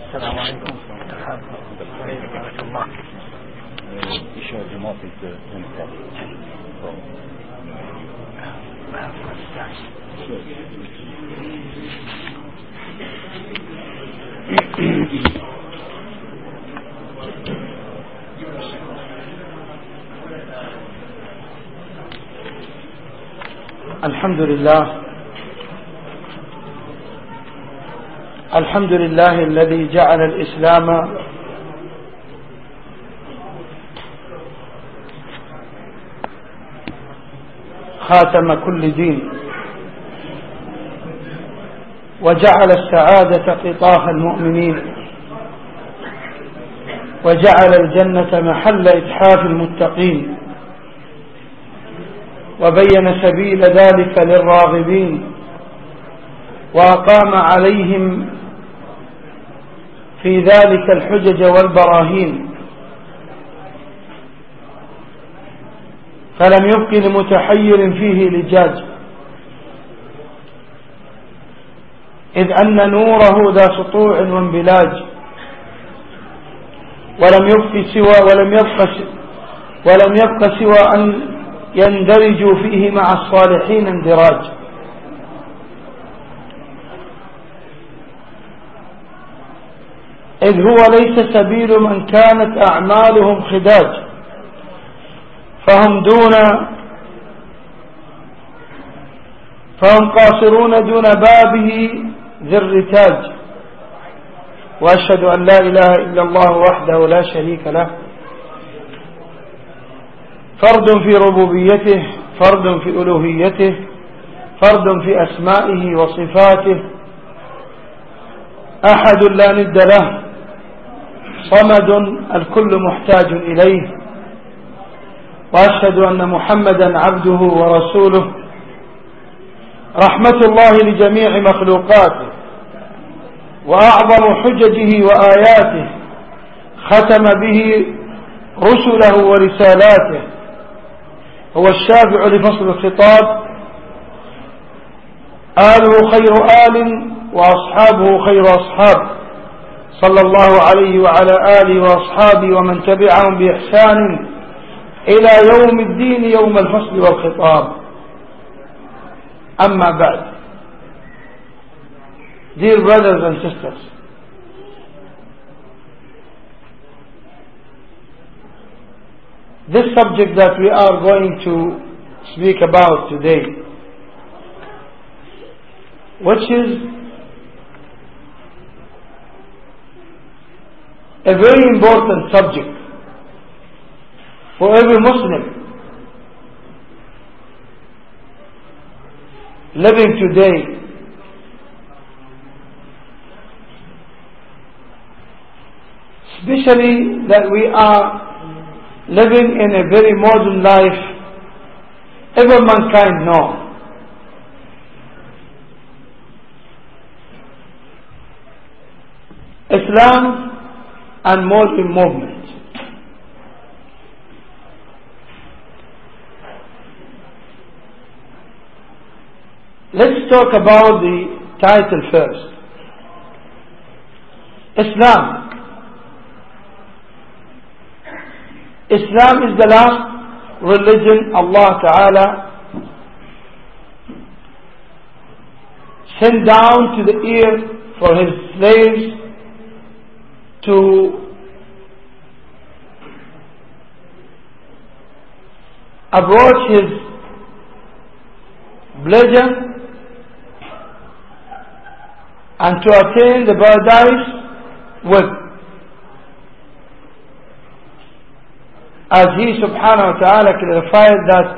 السلام عليكم. الله. الحمد لله الذي جعل الإسلام خاتم كل دين، وجعل السعادة قطاف المؤمنين، وجعل الجنة محل إتحاف المتقين، وبين سبيل ذلك للراغبين، وأقام عليهم في ذلك الحجج والبراهين، فلم يبق لمتحير فيه لجاج، إذ أن نوره ذا سطوع وانبلاج، ولم يبق سوى أن يندرجوا فيه مع الصالحين اندراج. إذ هو ليس سبيل من كانت أعمالهم خداج، فهم قاصرون دون بابه ذي الرتاج. وأشهد أن لا إله إلا الله وحده لا شريك له، فرد في ربوبيته، فرد في ألوهيته، فرد في أسمائه وصفاته، أحد لا ند له، صمد الكل محتاج إليه. وأشهد أن محمدا عبده ورسوله، رحمة الله لجميع مخلوقاته، وأعظم حججه وآياته، ختم به رسله ورسالاته، هو الشافع لفصل الخطاب، آله خير آل وأصحابه خير أصحاب، صلى الله عليه وعلى آله وأصحابه ومن تبعهم بإحسان إلى يوم الدين، يوم الفصل والخطاب. أما بعد. Dear brothers and sisters, this subject that we are going to speak about today, which is a very important subject for every Muslim living today, especially that we are living in a very modern life. Every mankind knows Islam and Muslim movement. Let's talk about the title first. Islam. Islam is the last religion Allah Ta'ala sent down to the earth for His slaves to approach His pleasure and to attain the paradise with. As He subhanahu wa ta'ala clarified that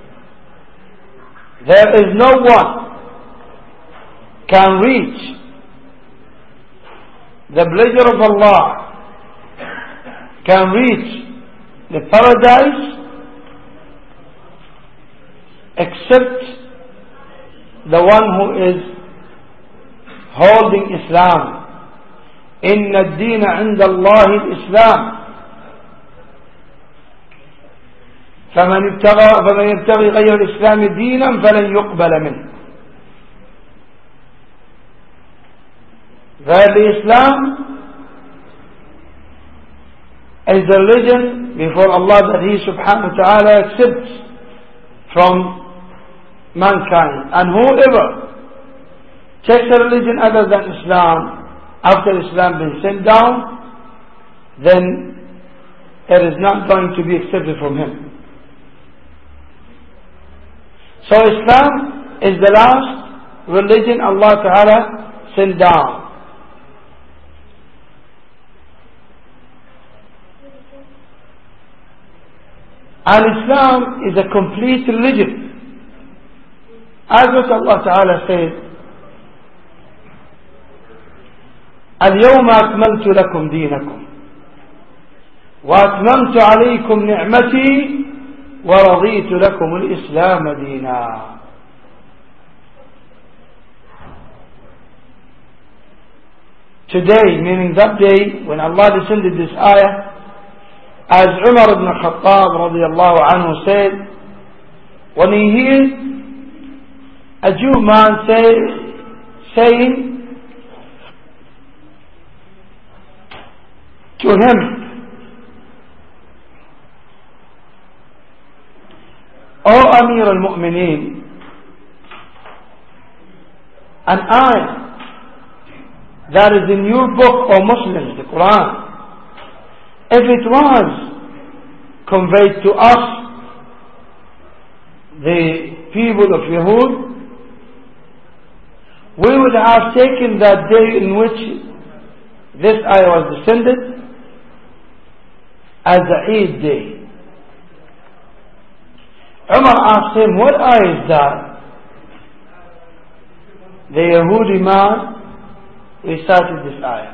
there is no one can reach the pleasure of Allah, can reach the paradise, except the one who is holding Islam. Inna ad-deena 'inda Allahi al-Islam. فمن يبتغي غير الإسلام دينا فلن يقبل منه. Verily Islam is the religion before Allah that He subhanahu wa ta'ala accepts from mankind. And whoever takes a religion other than Islam, after Islam been sent down, then it is not going to be accepted from him. So Islam is the last religion Allah Ta'ala sent down. And Islam is a complete religion. As what Allah Ta'ala said, اليوم أكملت لكم دينكم وأتممت عليكم نعمتي ورضيت لكم الإسلام دينا. Today, meaning that day when Allah descended this ayah, as Umar ibn Khattab radiallahu anhu said, when he hears a Jew man saying to him, O Amir al-Mu'mineen, an ayah that is in your book, O Muslims, the Quran, if it was conveyed to us, the people of Yahud, we would have taken that day in which this ayah was descended as a Eid day. Umar asked him, what ayah is that? The Yahudi man recited this ayah.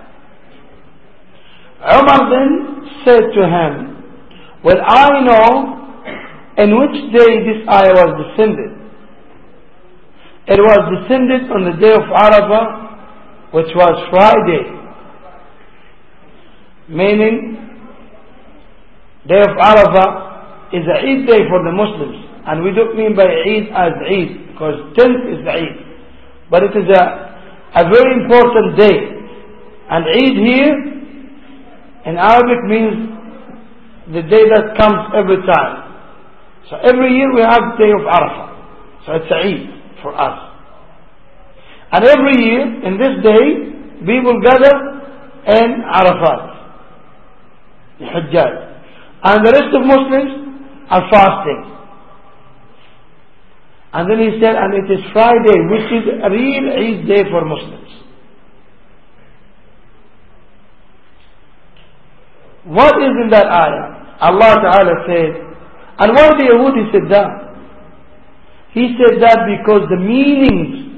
Umar then said to him, well, I know in which day this ayah was descended. It was descended on the day of Arafah, which was Friday. Meaning, day of Arafah is a Eid day for the Muslims. And we don't mean by Eid as Eid, because 10th is the Eid. But it is a very important day. And Eid here, in Arabic, means the day that comes every time. So every year we have the day of Arafah. So it's a Eid for us. And every year, in this day, people gather in Arafat, the Hajjaj. And the rest of Muslims are fasting. And then he said, and it is Friday, which is a real Eid day for Muslims. What is in that ayah? Allah Ta'ala said, and why the Yahudi said that? He said that because the meanings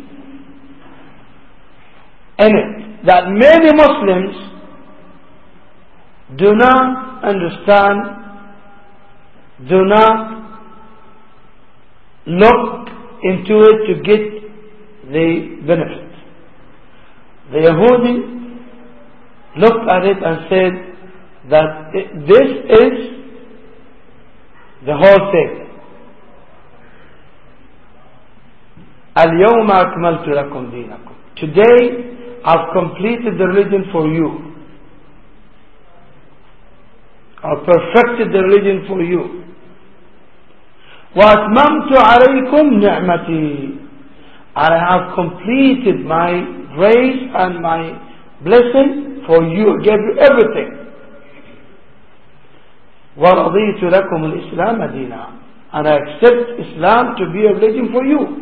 in it, that many Muslims do not understand, do not look into it to get the benefit. The Yahudi looked at it and said that this is the whole thing. اليوم أكملت لكم دينكم. Today I've completed the religion for you. I've perfected the religion for you. وَأَتْمَمْتُ عَلَيْكُمْ نِعْمَتِي. And I have completed my grace and my blessing for you. I gave you everything. وَرَضِيتُ لَكُمُ الْإِسْلَامَ دِينًا. And I accept Islam to be a religion for you.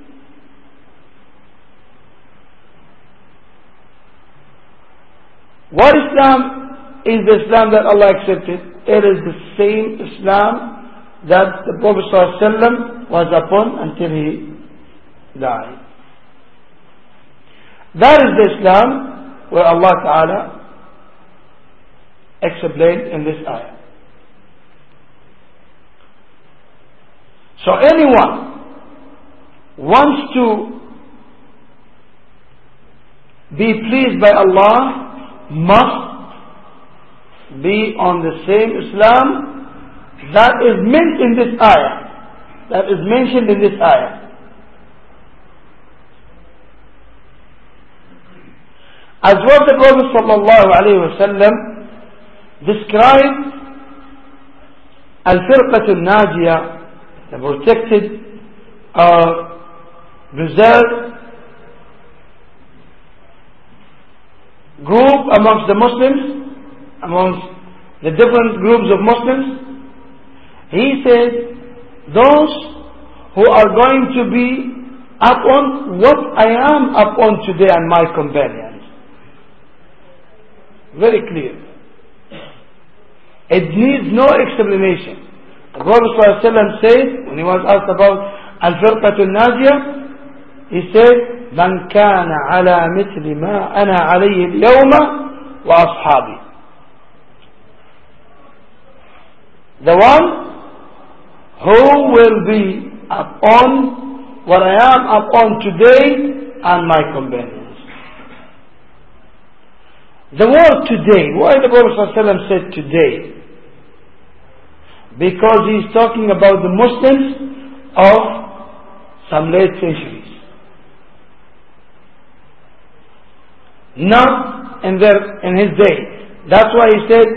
What Islam is the Islam that Allah accepted? It is the same Islam that the Prophet ﷺ was upon until he died. That is the Islam where Allah Ta'ala explained in this ayah. So anyone wants to be pleased by Allah must be on the same Islam that is meant in this ayah, that is mentioned in this ayah. As what the Prophet ﷺ described Al-Firqatu Najiyah, the protected or reserved group amongst the Muslims, amongst the different groups of Muslims. He said, those who are going to be upon what I am upon today and my companions. Very clear. It needs no explanation. The Prophet ﷺ said, when he was asked about Al-Firqatu Najiyah, he said, من كان على مثل ما أنا عليه اليوم وأصحابي. The one who will be upon what I am upon today and my companions. The word today, why the Prophet ﷺ said today? Because he is talking about the Muslims of some late centuries. Not in his day. That's why he said,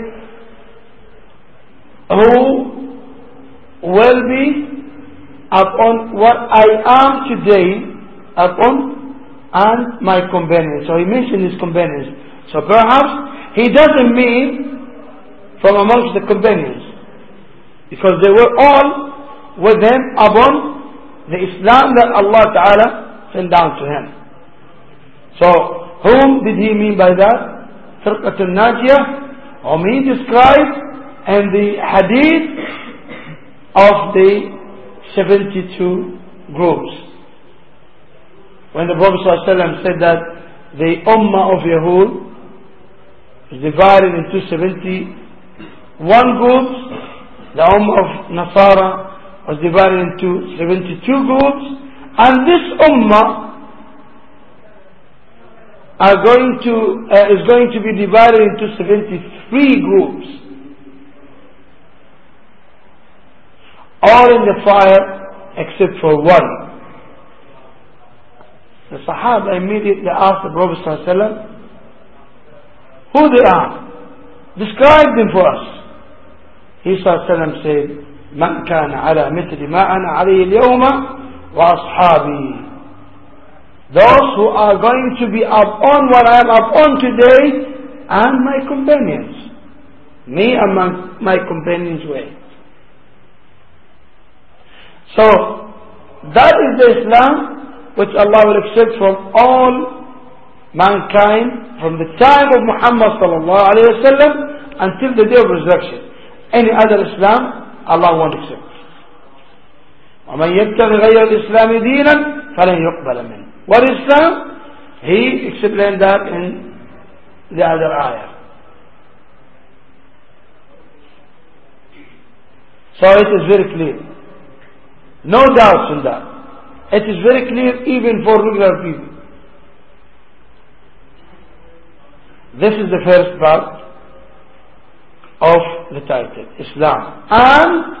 who will be upon what I am today upon and my companions. So he mentioned his companions. So perhaps he doesn't mean from amongst the companions, because they were all with him upon the Islam that Allah Ta'ala sent down to him. So whom did he mean by that? Firqatul Najiyah, whom he described in the hadith of the 72 groups. When the Prophet ﷺ said that the Ummah of Yahud is divided into 71 groups, the Ummah of Nasara was divided into 72 groups, and this Ummah is going to be divided into 73 groups, all in the fire except for one. The Sahaba immediately asked the Prophet ﷺ who they are. Describe them for us. He ﷺ said, من كان على مثل ما أنا عليه اليوم وأصحابي. Those who are going to be upon what I am upon today and my companions. Me and my companions' way. So, that is the Islam which Allah will accept from all mankind from the time of Muhammad sallallahu alayhi wa sallam until the day of resurrection. Any other Islam, Allah won't accept. وَمَنْ يَبْتَغِ غَيْرَ الْإِسْلَامِ دِينًا فَلَنْ يُقْبَلَ مِنْهُ. What is Islam? He explained that in the other ayah. So it is very clear. No doubts in that. It is very clear even for regular people. This is the first part of the title, Islam and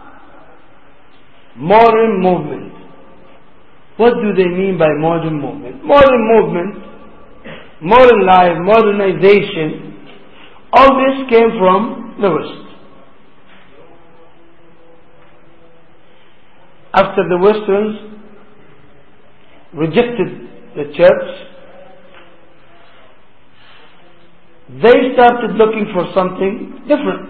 modern movement. What do they mean by modern movement? Modern movement, modern life, modernization, all this came from the West. After the Westerns rejected the church, they started looking for something different.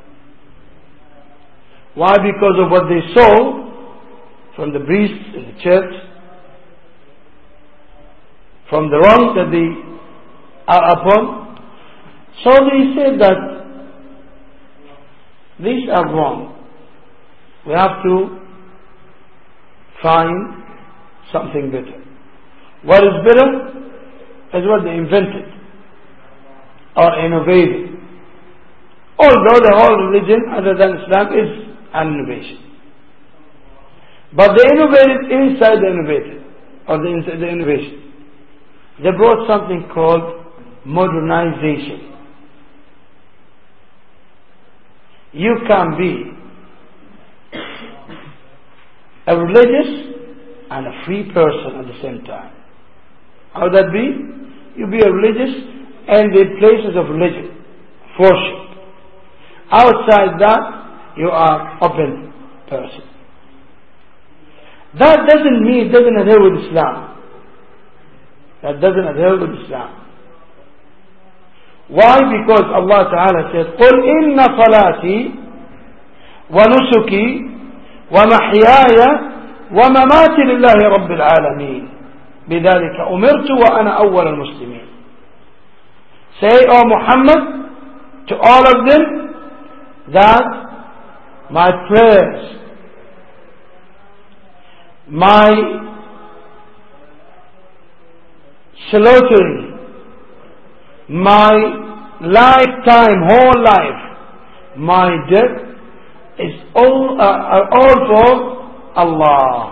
Why? Because of what they saw from the priests in the church, from the wrong that they are upon. So they said that these are wrong. We have to find something better. What is better is what they invented or innovated. Although the whole religion other than Islam is an innovation. But they innovated inside the innovated, or inside the innovation. They brought something called modernization. You can be a religious and a free person at the same time. How would that be? You be a religious and the places of religion, worship. Outside that, you are open person. That doesn't mean it doesn't adhere with Islam. That doesn't adhere with Islam. Why? Because Allah Ta'ala said, قُلْ إِنَّ صَلَاتِي وَنُسُكِي وَمَحْيَايَ وَمَمَاتِي لِلَّهِ رَبِّ الْعَالَمِينَ بِذَلِكَ أُمِرْتُ وَأَنَا أَوَّلَ الْمُسْلِمِينَ. Say, O Muhammad, to all of them, that my prayers, my slaughtering, my lifetime, whole life, my death is all for Allah.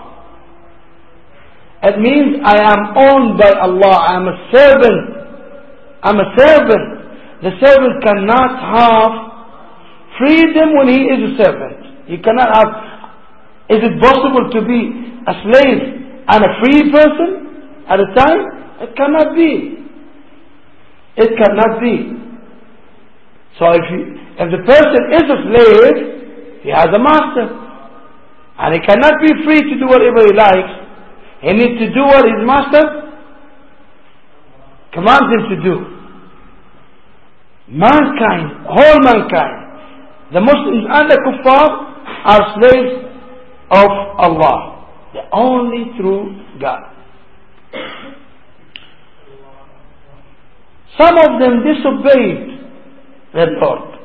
It means I am owned by Allah. I am a servant. I'm a servant. The servant cannot have freedom when he is a servant. He cannot have. Is it possible to be a slave and a free person at a time? It cannot be. It cannot be. So if the person is a slave, he has a master. And he cannot be free to do whatever he likes. He needs to do what his master commands him to do. Mankind, whole mankind, the Muslims and the Kuffar are slaves of Allah. They're only through God. Some of them disobeyed their Lord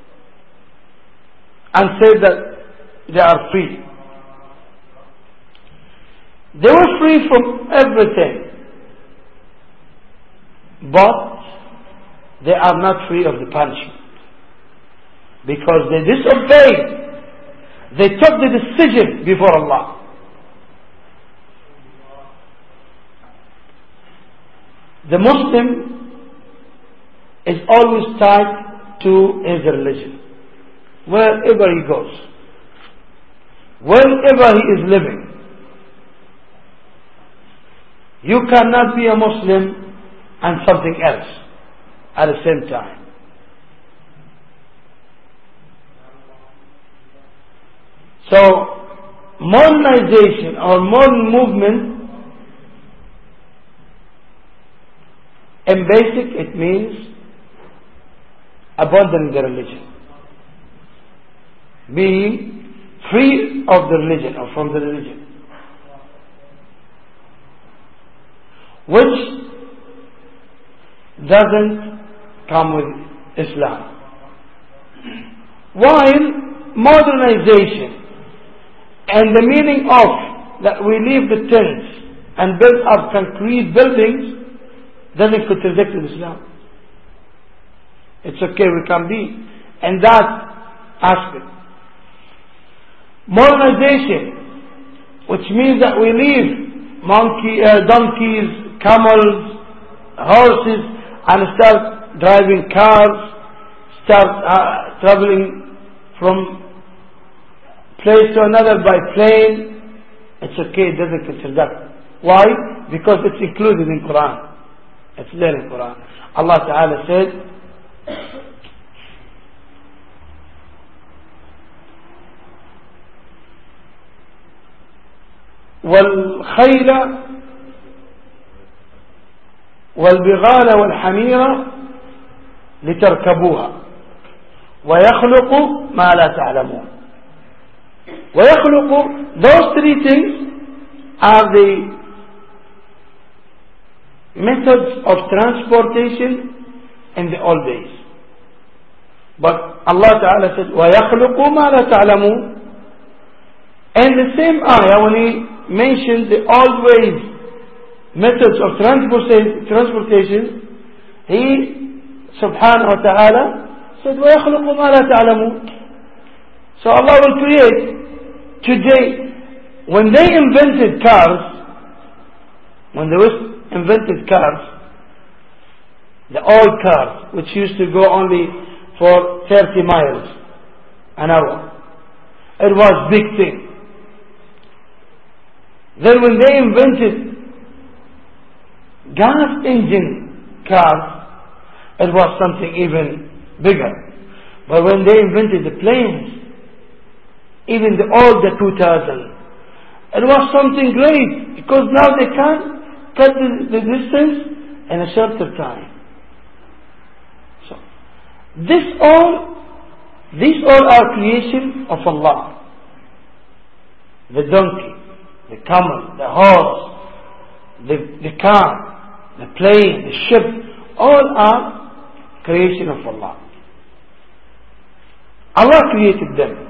and said that they are free. They were free from everything, but they are not free of the punishment because they disobeyed. They took the decision before Allah. The Muslim is always tied to his religion wherever he goes, wherever he is living. You cannot be a Muslim and something else at the same time. So, modernization or modern movement, in basic it means abandoning the religion. Being free of the religion or from the religion. Which doesn't come with Islam. While modernization and the meaning of that we leave the tents and build up concrete buildings doesn't contradict with Islam. It's okay, we can be in that aspect. Modernization, which means that we leave donkeys, camels, horses, and start driving cars, start traveling from place to another by plane. It's okay, it doesn't contradict. Why? Because it's included in Quran. It's there in Quran. Allah Ta'ala said, وَالْخَيْلَ والبغال والحمير لتركبوها ويخلق ما لا تعلمون. ويخلق, those three things are the methods of transportation in the old days. But Allah Ta'ala said ويخلق ما لا تعلمون. And the same ayah, when He mentioned the old ways, methods of transportation, He subhanahu wa ta'ala said وَيَخْلُقُ مَا لَا تَعْلَمُونَ. So Allah will create. Today, when they invented cars, when the West invented cars, the old cars, which used to go only for 30 miles an hour, it was big thing. Then when they invented gas engine cars, it was something even bigger. But when they invented the planes, even the older 2000, it was something great, because now they can cut the distance in a shorter time. So, these all are creation of Allah. The donkey, the camel, the horse, the car, the plane, the ship, all are creation of Allah. Allah created them.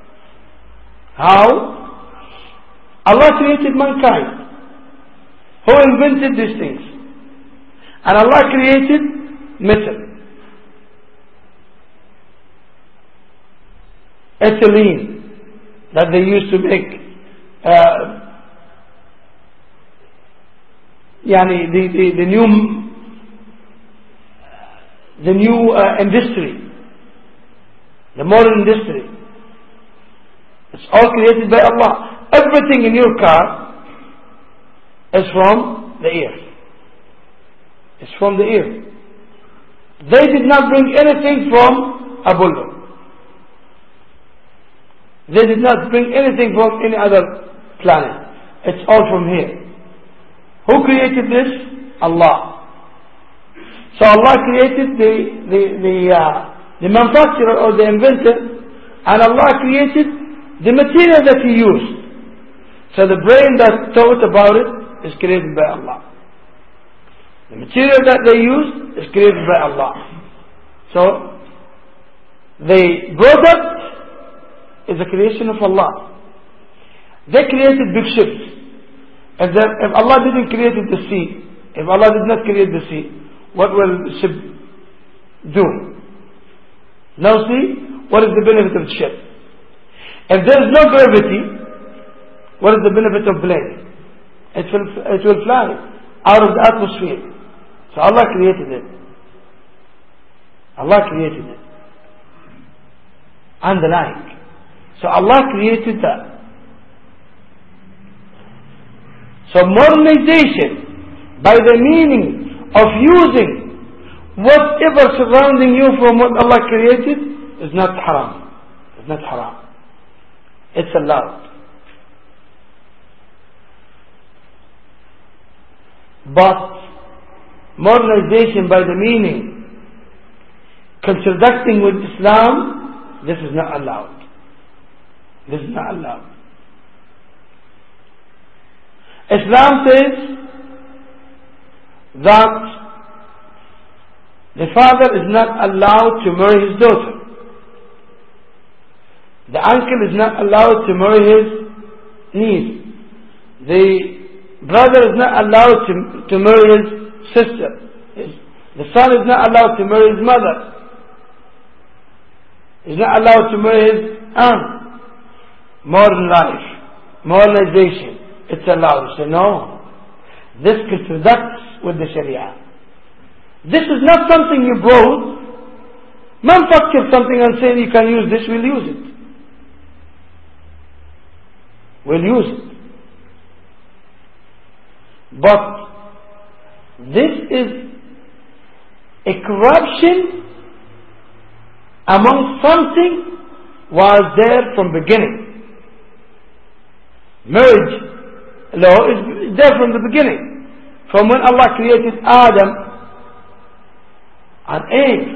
How? Allah created mankind, who invented these things. And Allah created metal, ethylene, that they used to make the new industry, the modern industry. It's all created by Allah. Everything in your car is from the air. It's from the air. They did not bring anything from Apollo. They did not bring anything from any other planet. It's all from here. Who created this? Allah. So Allah created the manufacturer or the inventor, and Allah created the material that He used. So the brain that thought about it is created by Allah. The material that they used is created by Allah. So the product is a creation of Allah. They created big ships. If Allah didn't create the sea, if Allah did not create the sea, what will the ship do? Now see, what is the benefit of the ship? If there is no gravity, what is the benefit of plane? It will fly out of the atmosphere. So Allah created it. Allah created it. And the like. So Allah created that. So modernization, by the meaning of using whatever surrounding you from what Allah created, is not haram. It's not haram. It's allowed. But modernization by the meaning contradicting with Islam, this is not allowed. This is not allowed. Islam says that the father is not allowed to marry his daughter. The uncle is not allowed to marry his niece. The brother is not allowed to marry his sister. The son is not allowed to marry his mother. He's not allowed to marry his aunt. Modern life, modernization, it's allowed. You say, no, this contradicts with the Sharia. This is not something you brought. Manufacture something and say you can use this, we'll use it. We'll use it. But this is a corruption among something was there from beginning. Marriage law is there from the beginning. From when Allah created Adam and Eve.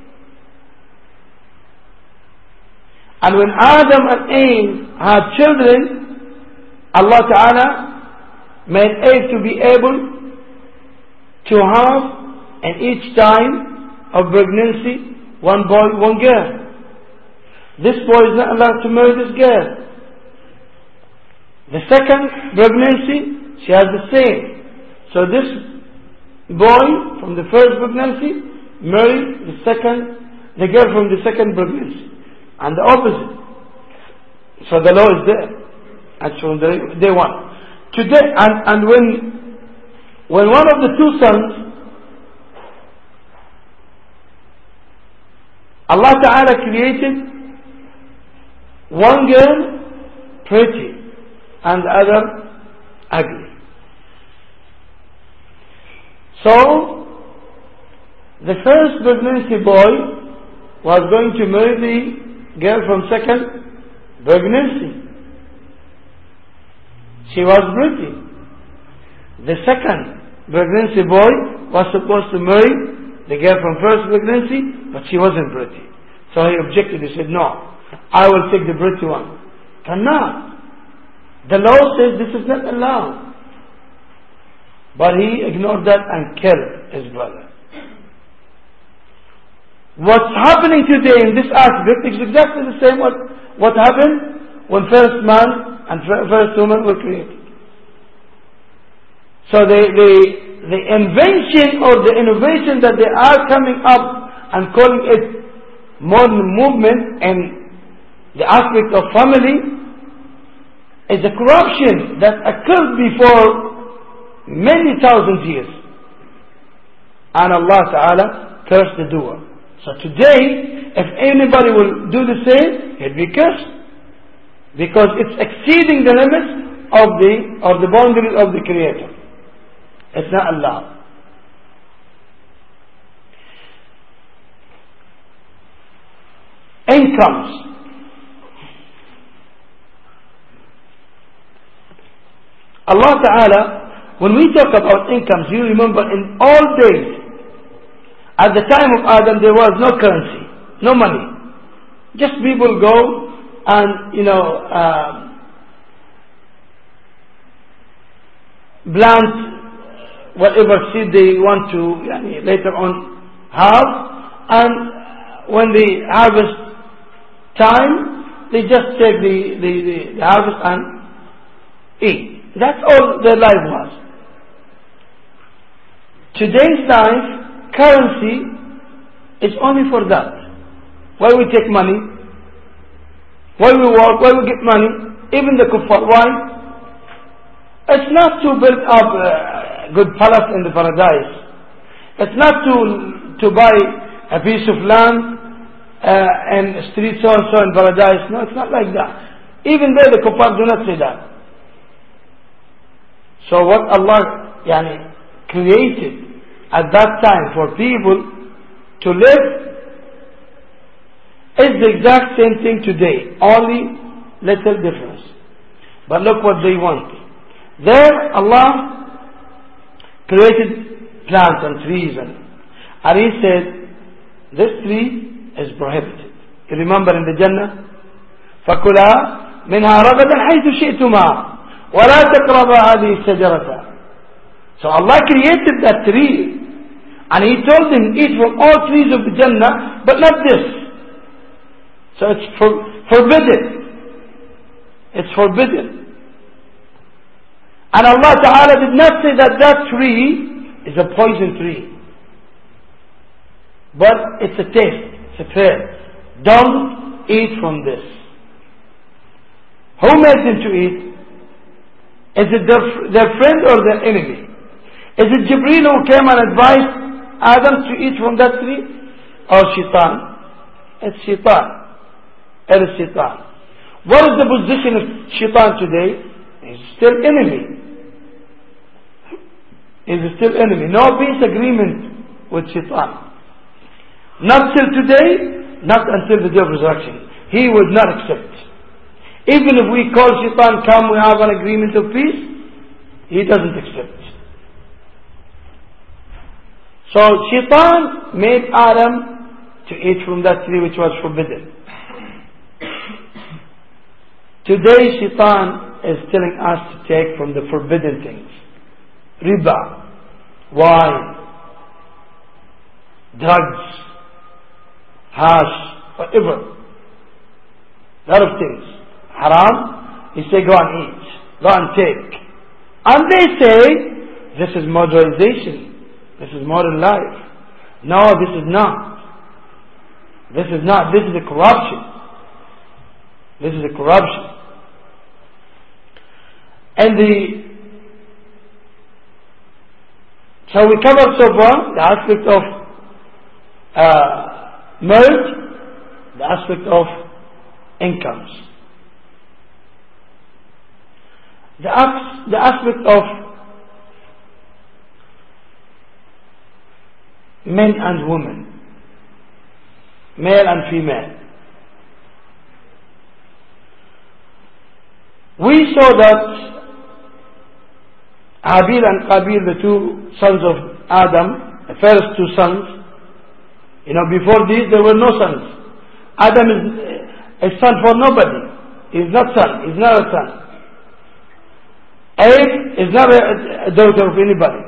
And when Adam and Eve had children, Allah Ta'ala made Eve to be able to have, in each time of pregnancy, one boy, one girl. This boy is not allowed to marry this girl. The second pregnancy, she has the same. So this boy from the first pregnancy married the girl from the second pregnancy. And the opposite. So the law is there. And from day one. Today, and when one of the two sons, Allah Ta'ala created one girl pretty and the other ugly. So, the first pregnancy boy was going to marry the girl from second pregnancy. She was pretty. The second pregnancy boy was supposed to marry the girl from first pregnancy, but she wasn't pretty. So he objected. He said, no, I will take the pretty one. Cannot. The law says this is not allowed. But he ignored that and killed his brother. What's happening today in this aspect is exactly the same what happened when first man and first woman were created. So the invention or the innovation that they are coming up and calling it modern movement and the aspect of family is a corruption that occurred before many thousand years. And Allah Ta'ala cursed the doer. So today, if anybody will do the same, he'll be cursed. Because it's exceeding the limits of the boundaries of the Creator. It's not allowed. Incomes. Allah Ta'ala, when we talk about incomes, you remember in all days, at the time of Adam, there was no currency, no money. Just people go and, plant whatever seed they want to later on have, and when the harvest time, they just take the harvest and eat. That's all their life was. Today's life, currency is only for that. Why we take money? Why we work? Why we get money? Even the kuffar. Why? It's not to build up a good palace in the paradise. It's not to buy a piece of land and street so and so in paradise. No, it's not like that. Even there the kuffar do not say that. So what Allah created at that time for people to live is the exact same thing today, only little difference. But look what they want. There Allah created plants and trees and He said this tree is prohibited. You remember in the Jannah, فَكُلَا مِنْهَا رَغَدًا حَيْثُ شِئْتُمَا وَلَا تَقْرَبَا هَذِهِ الشَّجَرَةَ. So Allah created that tree and He told them, eat from all trees of the Jannah, but not this. So it's forbidden. It's forbidden. And Allah Ta'ala did not say that that tree is a poison tree. But it's a taste. It's a prayer. Don't eat from this. Who made them to eat? Is it their friend or their enemy? Is it Jibreel who came and advised Adam to eat from that tree? Or Shaitan? It's Shaitan. It is Shaitan. What is the position of Shaitan today? He's still enemy. He's still enemy. No peace agreement with Shaitan. Not till today, not until the day of resurrection. He would not accept. Even if we call Shaitan, come, we have an agreement of peace, he doesn't accept. So Shaitan made Adam to eat from that tree which was forbidden. Today Shaitan is telling us to take from the forbidden things. Riba, wine, drugs, hash, whatever. Lot of things. Haram, he say go and eat, go and take. And they say, this is modernization. This is modern life. No, this is not. This is not. This is a corruption. This is a corruption. And so we covered so far the aspect of marriage, the aspect of incomes. The aspect of men and women. male and female. We saw that Habil and Qabil, the two sons of Adam, the first two sons, before these there were no sons. Adam is a son for nobody. He's not son. He's not a son. Eve is not a daughter of anybody.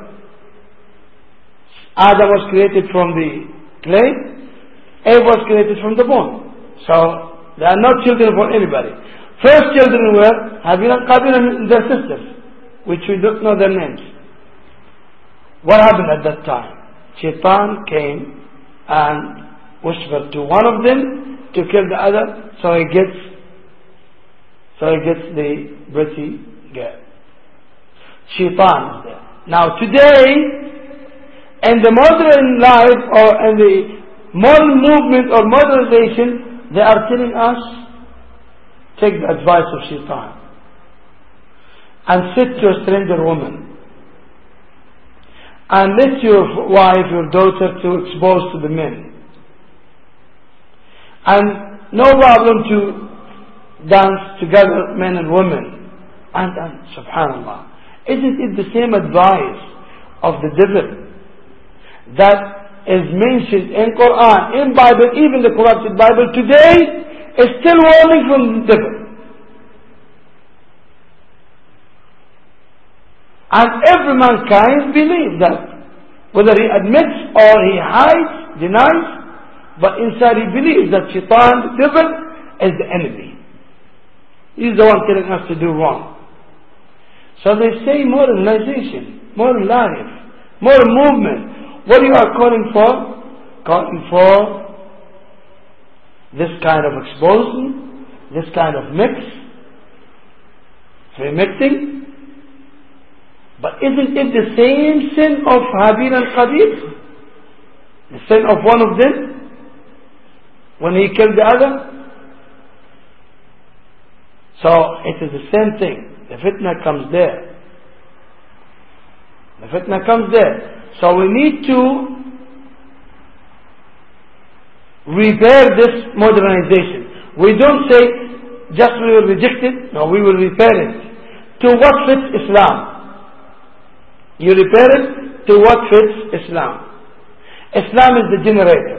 Adam was created from the clay. Eve was created from the bone. So they are not children for anybody. First children were Habil and Qabil and their sisters, which we don't know their names. What happened at that time? Shaitan came and whispered to one of them to kill the other, so he gets the pretty girl. Shaitan is there. Now today, in the modern life or in the modern movement or modernization, they are telling us, take the advice of Shaitan and sit to a stranger woman and let your wife, your daughter to expose to the men. And no problem to dance together, men and women. And subhanallah, isn't it the same advice of the devil that is mentioned in Quran, in Bible, even the corrupted Bible today is still warning from the devil? And every mankind believes that, whether he admits or he hides, denies, but inside he believes that Shaitan, the devil, is the enemy. He's the one telling us to do wrong. So they say modernization, modern life, modern movement. What you are calling for? Calling for this kind of exposing, this kind of mix, remixing. But isn't it the same sin of Habil and Qabil? The sin of one of them when he killed the other? So it is the same thing. The fitna comes there. The fitna comes there. So we need to repair this modernization. We don't say just we will reject it. No, we will repair it to what fits Islam. You repair it to what fits Islam. Islam is the generator.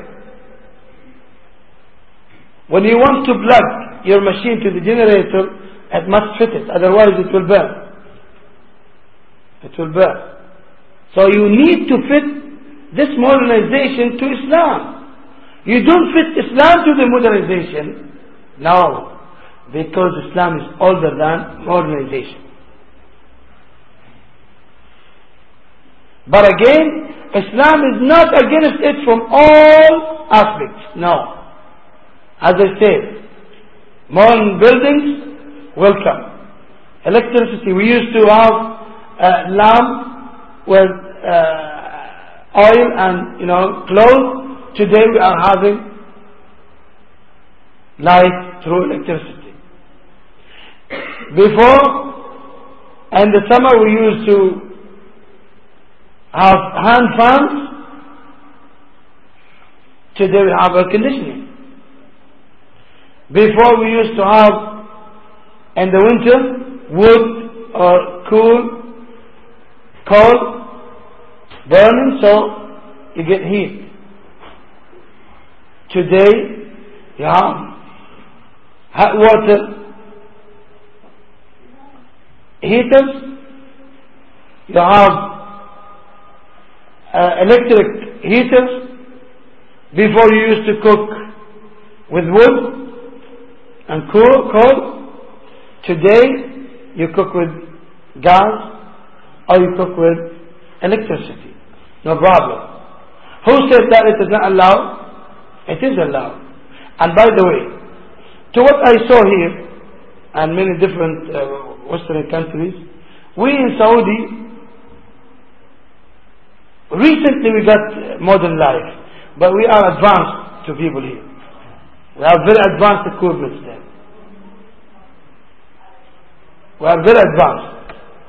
When you want to plug your machine to the generator, it must fit it, otherwise it will burn. It will burn. So you need to fit this modernization to Islam. You don't fit Islam to the modernization. No, because Islam is older than modernization. But again, Islam is not against it from all aspects. No. As I said, modern buildings, welcome. Electricity, we used to have a lamp with oil and clothes. Today we are having light through electricity. Before, in the summer, we used to have hand fans. Today we have air conditioning. Before we used to have, in the winter, wood or coal burning, so you get heat. Today you have hot water heaters, you have electric heaters. Before you used to cook with wood and coal. Today you cook with gas or you cook with electricity. No problem. Who said that it is not allowed? It is allowed. And by the way, to what I saw here and many different Western countries, we in Saudi recently we got modern life, but we are advanced to people here. We have very advanced equipment there. We are very advanced.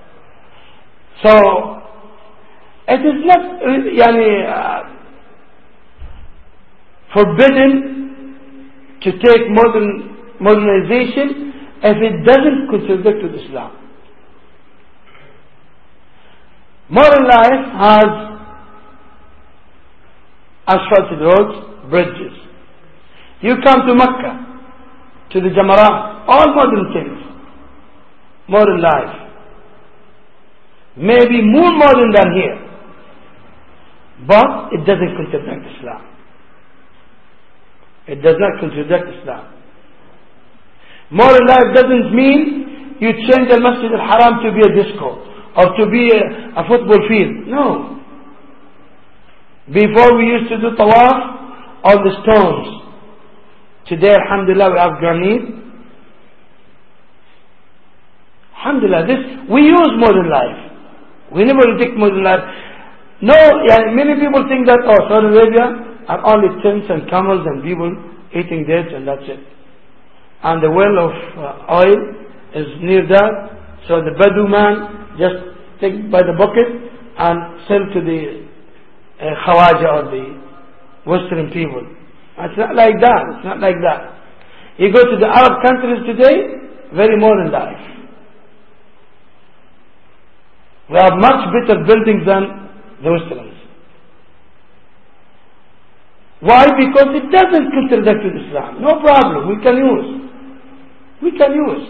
So it is not forbidden to take modernization if it doesn't contradict with Islam. Modern life has asphalted roads, bridges. You come to Mecca, to the Jamarat, all modern things. Modern life. Maybe more modern than here. But it doesn't contradict Islam. It does not contradict Islam. Modern life doesn't mean you change the Masjid al-Haram to be a disco or to be a football field. No. Before we used to do tawaf on the stones. Today, alhamdulillah, we have granite. Alhamdulillah, we use modern life. We never reject modern life. No, many people think that, Saudi Arabia are only tents and camels and people eating dates and that's it. And the well of oil is near that. So the Badu man just take by the bucket and sell to the Khawaja or the Western people. It's not like that. It's not like that. You go to the Arab countries today, very modern life. We have much better buildings than the Westerns. Why? Because it doesn't contradict with Islam. No problem. We can use. We can use.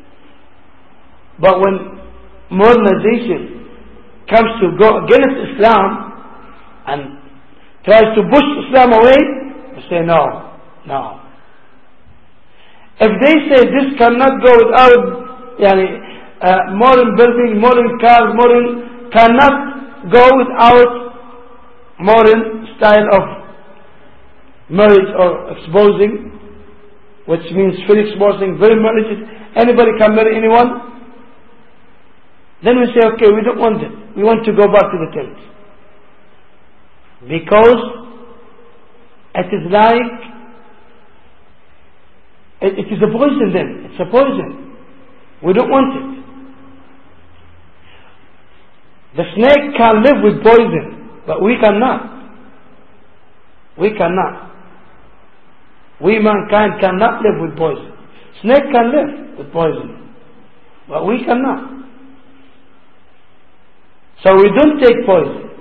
But when modernization comes to go against Islam and tries to push Islam away, we say no, no. If they say this cannot go without modern building, modern cars, cannot go without modern style of marriage or exposing, which means free exposing, very marriages, anybody can marry anyone, then we say, okay, we don't want it. We want to go back to the tent. Because it is like, it is a poison then. It's a poison. We don't want it. The snake can live with poison, but we cannot. We cannot. We mankind cannot live with poison. Snake can live with poison, but we cannot. So we don't take poison.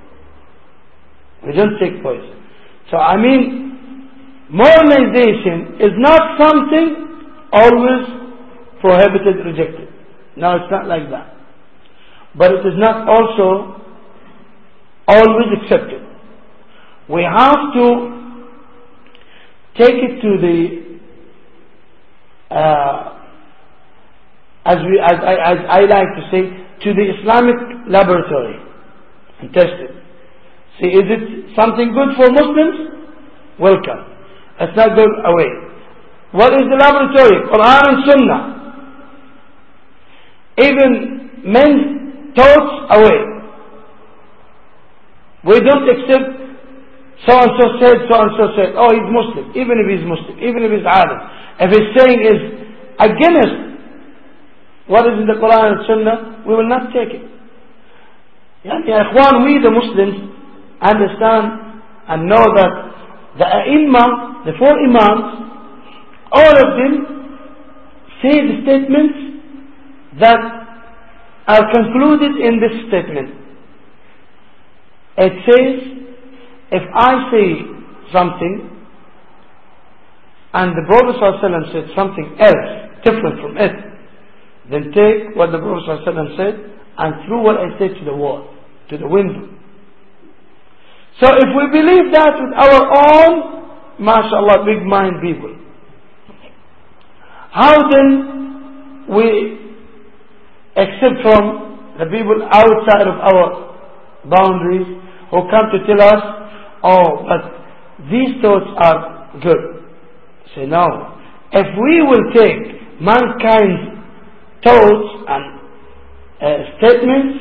We don't take poison. So modernization is not something always prohibited, rejected. No, it's not like that. But it is not also always accepted. We have to take it to the, as I like to say, to the Islamic laboratory and test it. See, is it something good for Muslims? Welcome. It's not good, away. What is the laboratory? Quran and Sunnah. Even men's thoughts, away. We don't accept so-and-so said, oh, he's Muslim, even if he's Muslim, even if he's alim. If his saying is against what is in the Quran and Sunnah, we will not take it. Ya Ikhwan, we the Muslims understand and know that the A'imma, the four Imams, all of them say the statements that are concluded in this statement. It says, if I say something and the Prophet ﷺ said something else different from it, then take what the Prophet ﷺ said and throw what I said to the wall, to the window. So if we believe that with our own, mashallah, big mind people, how then we accept from the people outside of our boundaries who come to tell us, oh, but these thoughts are good. Say no. If we will take mankind's thoughts and statements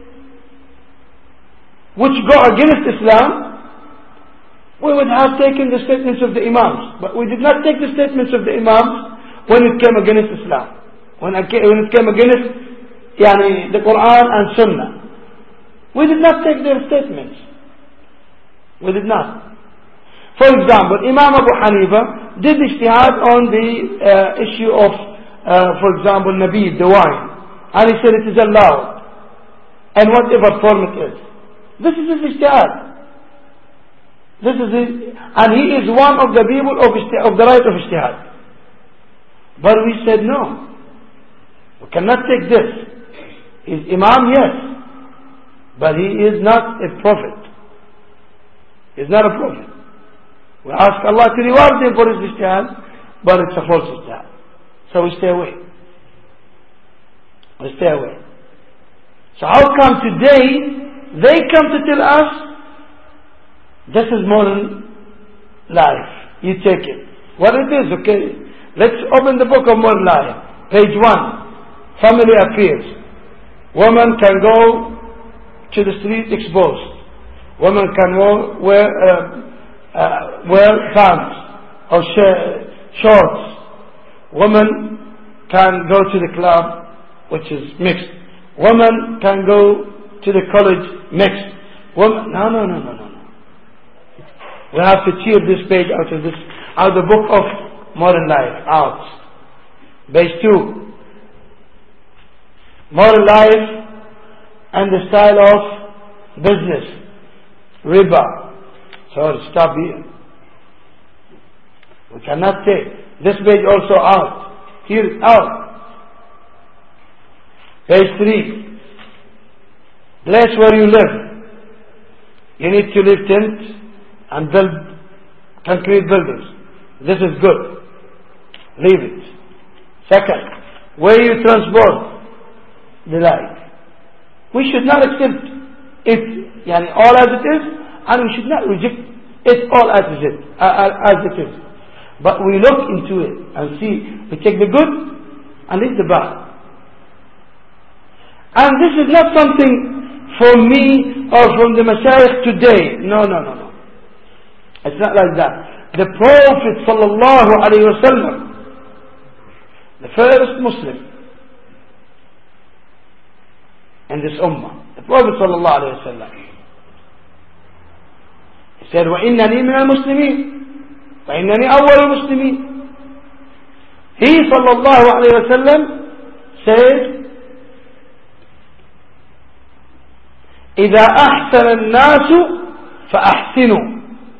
which go against Islam, we would have taken the statements of the Imams. But we did not take the statements of the Imams when it came against Islam. When it came against the Quran and Sunnah. We did not take their statements. We did not. For example, Imam Abu Hanifa did ijtihad on the issue of, for example, Nabid, the wine. And he said it is allowed. And whatever form it is. This is his ijtihad. This is his, and he is one of the people of the right of ijtihad. But we said no. We cannot take this. He's Imam, yes. But he is not a prophet. He is not a prophet. We ask Allah to reward him for his ijtihad, but it's a false ijtihad. So we stay away. We stay away. So how come today they come to tell us this is modern life? You take it. What it is, okay? Let's open the book of modern life. Page 1. Family affairs. Woman can go to the street exposed. Woman can wear pants or shorts. Woman can go to the club, which is mixed. Woman can go to the college, mixed. Woman, no. We have to tear this page out of the book of modern life, out. Page 2. Modern life and the style of business. Riba. Sorry, stop here. We cannot take. This page also out. Here it's out. Page 3. Place where you live. You need to live tent and build concrete buildings. This is good. Leave it. Second, where you transport the life. We should not accept it, all as it is, and we should not reject it all as it is. But we look into it and see, we take the good and leave the bad. And this is not something for me or from the Mashayikh today. No. It's not like that. The Prophet sallallahu alaihi wasallam, the first Muslim in this ummah, the Prophet sallallahu alaihi wasallam, he said, وَإِنَّنِي مِنَ الْمُسْلِمِينَ وَإِنَّنِي أَوَّلُ الْمُسْلِمِينَ. He sallallahu alaihi wasallam said, إِذَا أَحْسَنَ النَّاسُ فَأَحْسِنُوا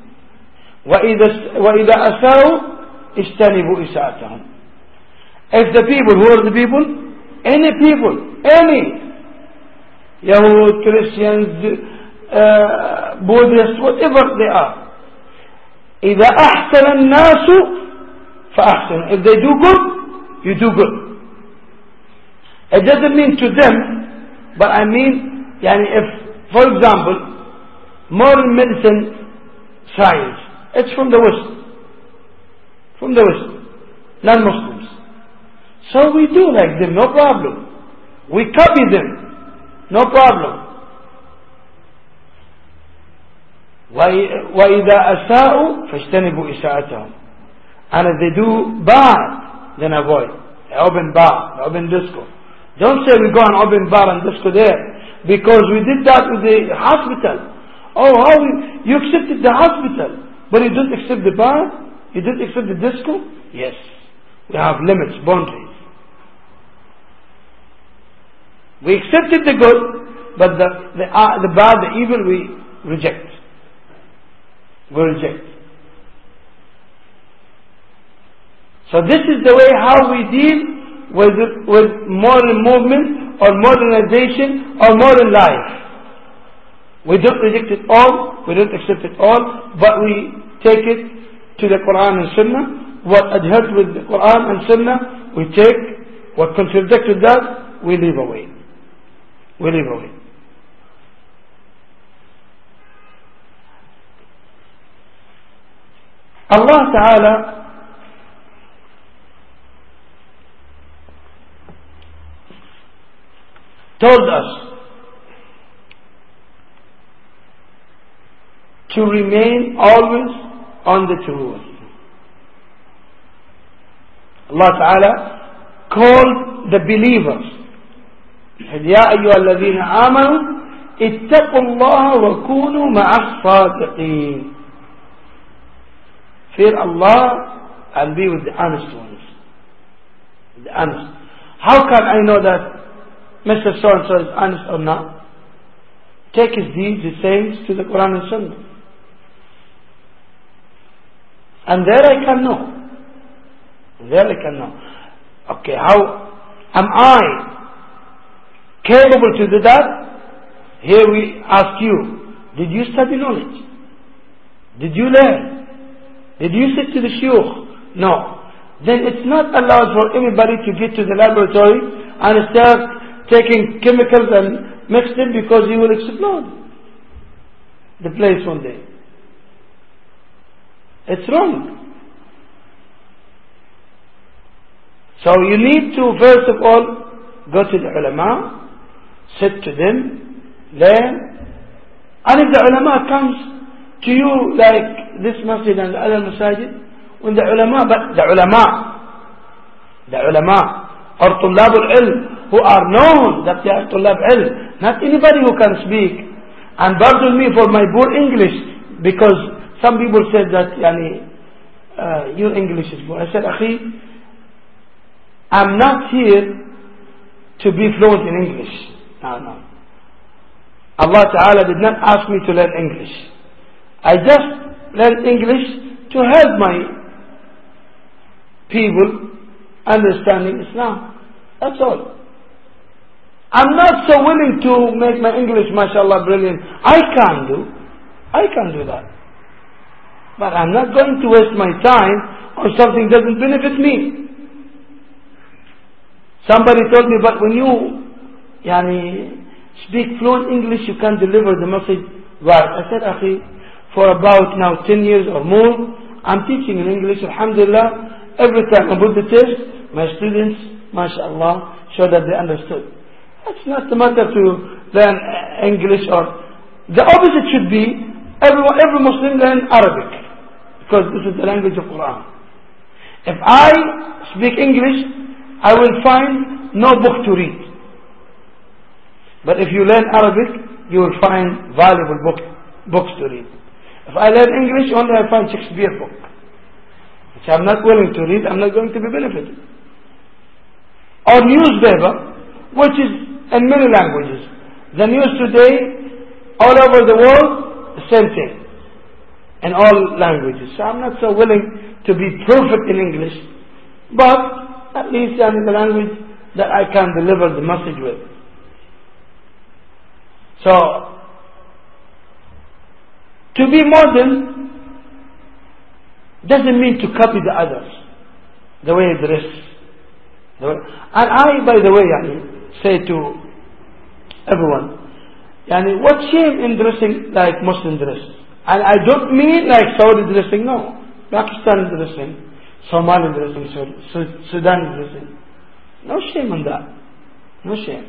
وَإِذَا أَسَاءُوا اجْتَنِبُوا إِسَاءَتَهُمْ. If the people, who are the people? Any people, any Yahud, Christians, Buddhists, whatever they are. إِذَا أَحْسَنَ النَّاسُ فَأَحْسِنُوا. If they do good, you do good. It doesn't mean to them, but I mean, if, for example, modern medicine science, it's from the West. From the West. Non-Muslims. So we do like them, no problem. We copy them, no problem. وَإِذَا أَسَاءُوا فَاجْتَنِبُوا إِسَاءَتَهُمْ. And if they do bad, then avoid. They open bar, they open disco. Don't say we go and open bar and disco there, because we did that with the hospital. Oh, how you accepted the hospital, but you don't accept the bar? You don't accept the disco? Yes. We have limits, boundaries. We accepted the good, but the bad, the evil, we reject. We reject. So this is the way how we deal with modern movement or modernization or modern life. We don't reject it all, we don't accept it all, but we take it to the Quran and Sunnah. What adheres with the Quran and Sunnah, we take. What contradicts with that, we leave away. We leave away. Allah Ta'ala told us to remain always on the truth. Allah Ta'ala called the believers, يا أيها الذين آمنوا اتقوا الله وكونوا مع الصادقين. Fear Allah and be with the honest ones. The honest. How can I know that Mr. So-and-so is honest or not? Take his deeds, his sayings to the Quran and Sunnah. And there I can know. There I can know. Okay, how am I capable to do that? Here we ask you, did you study knowledge? Did you learn? Did you sit to the shuyukh? No. Then it's not allowed for anybody to get to the laboratory and start taking chemicals and mix them, because you will explode the place one day. It's wrong. So you need to first of all go to the ulama, sit to them, learn, and if the ulama comes to you like this masjid and the other masajid, when the ulama or طلاب العلم who are known that they are طلاب علم, not anybody who can speak. And pardon me for my poor English, because some people said that your English is poor. I said, Akhi, I'm not here to be fluent in English. No. Allah Ta'ala did not ask me to learn English. I just learned English to help my people understanding Islam. That's all. I'm not so willing to make my English, mashallah, brilliant. I can do that. But I'm not going to waste my time on something that doesn't benefit me. Somebody told me, but when you speak fluent English, you can deliver the message right. I said, Akhi, for about now 10 years or more, I'm teaching in English, alhamdulillah. Every time I put the test, my students, mashallah, show that they understood. It's not the matter to learn English, or the opposite should be every Muslim learn Arabic, because this is the language of Quran. If I speak English, I will find no book to read. But if you learn Arabic, you will find valuable books to read. If I learn English, only I find Shakespeare book, which I'm not willing to read. I'm not going to be benefited. Or newspaper, which is in many languages. The news today, all over the world, the same thing, in all languages. So I'm not so willing to be perfect in English, but at least I'm in the language that I can deliver the message with. So, to be modern doesn't mean to copy the others, the way they dress. And I, by the way, say to everyone, what shame in dressing like Muslim dress? And I don't mean like Saudi dressing, no. Pakistan dressing, Somali dressing, Sudan dressing. No shame in that. No shame.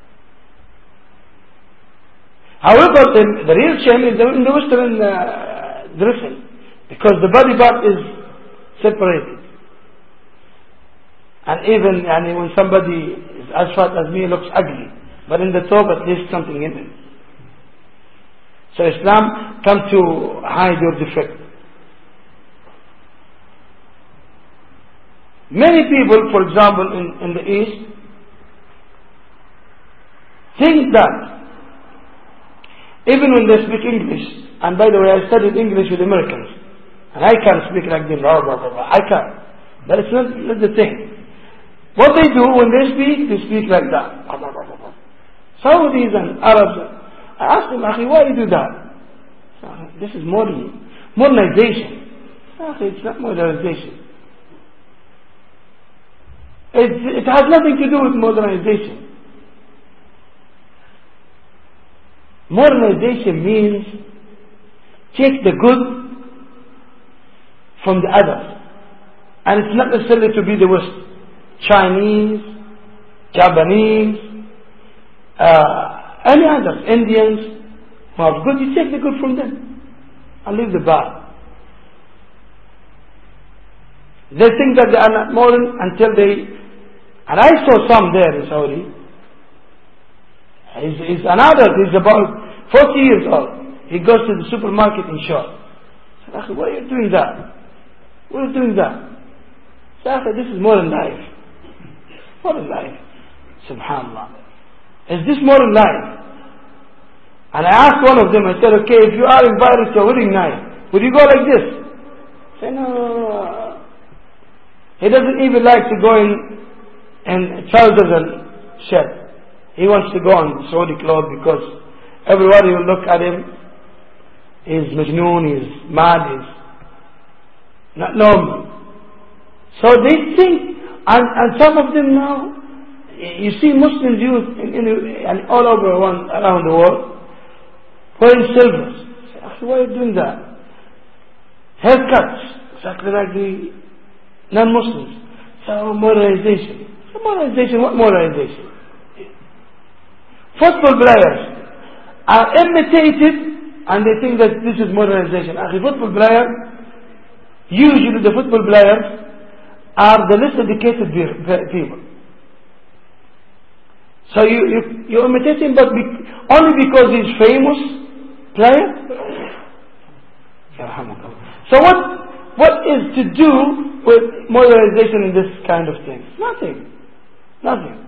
However, the real shame is in the Western dressing, because the body part is separated. And even when somebody is as fat as me, looks ugly, but in the top at least something in it. So Islam comes to hide your defect. Many people, for example, in the East, think that even when they speak English, and by the way, I studied English with Americans, and I can speak like them, blah, blah, blah, blah. I can. But it's not the thing. What they do when they speak like that. Blah, blah, blah, blah. Saudis and Arabs, I asked them, Akhi, why you do that? So, this is modernization. Akhi, it's not modernization. It has nothing to do with modernization. Modernization means take the good from the others. And it's not necessarily to be the West. Chinese, Japanese, any others, Indians, who have good, you take the good from them and leave the bad. They think that they are not modern until they, and I saw some there in Saudi. He's about 40 years old. He goes to the supermarket in short. I said, why are you doing that? Who is doing that? So I said, this is modern life. Modern life. Subhanallah. Is this modern life? And I asked one of them, I said, okay, if you are invited to a wedding night, would you go like this? He said, no. He doesn't even like to go in trousers and shirt. He wants to go on Saudi clothes because everybody will look at him. He's majnoon, he's mad, he's not normal. So they think, and some of them now, you see Muslim youth and all over around the world wearing silvers. Say, why are you doing that? Haircuts, exactly like the non-Muslims. So moralization. So moralization, what moralization? Football players are imitated and they think that this is modernization. Actually, football players, usually the football players are the less educated people. So you imitate him, but only because he's famous player. So what is to do with modernization in this kind of thing? Nothing.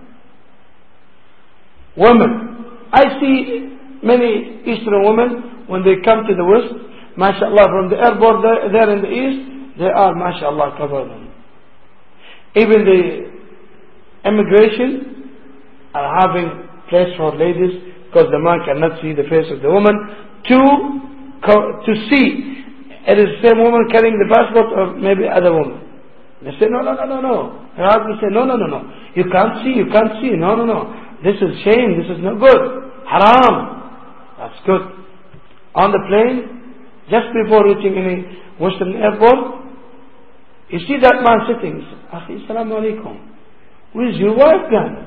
Women. I see many Eastern women when they come to the West, mashallah, from the airport there in the East, they are mashallah covered. Even the immigration are having place for ladies because the man cannot see the face of the woman to see it is the same woman carrying the passport or maybe other woman. They say no. Her husband say no. You can't see. No. This is shame. This is not good. Haram. That's good. On the plane, just before reaching any Western airport, you see that man sitting. Akhi, Assalamu alaikum. Where's your wife gone?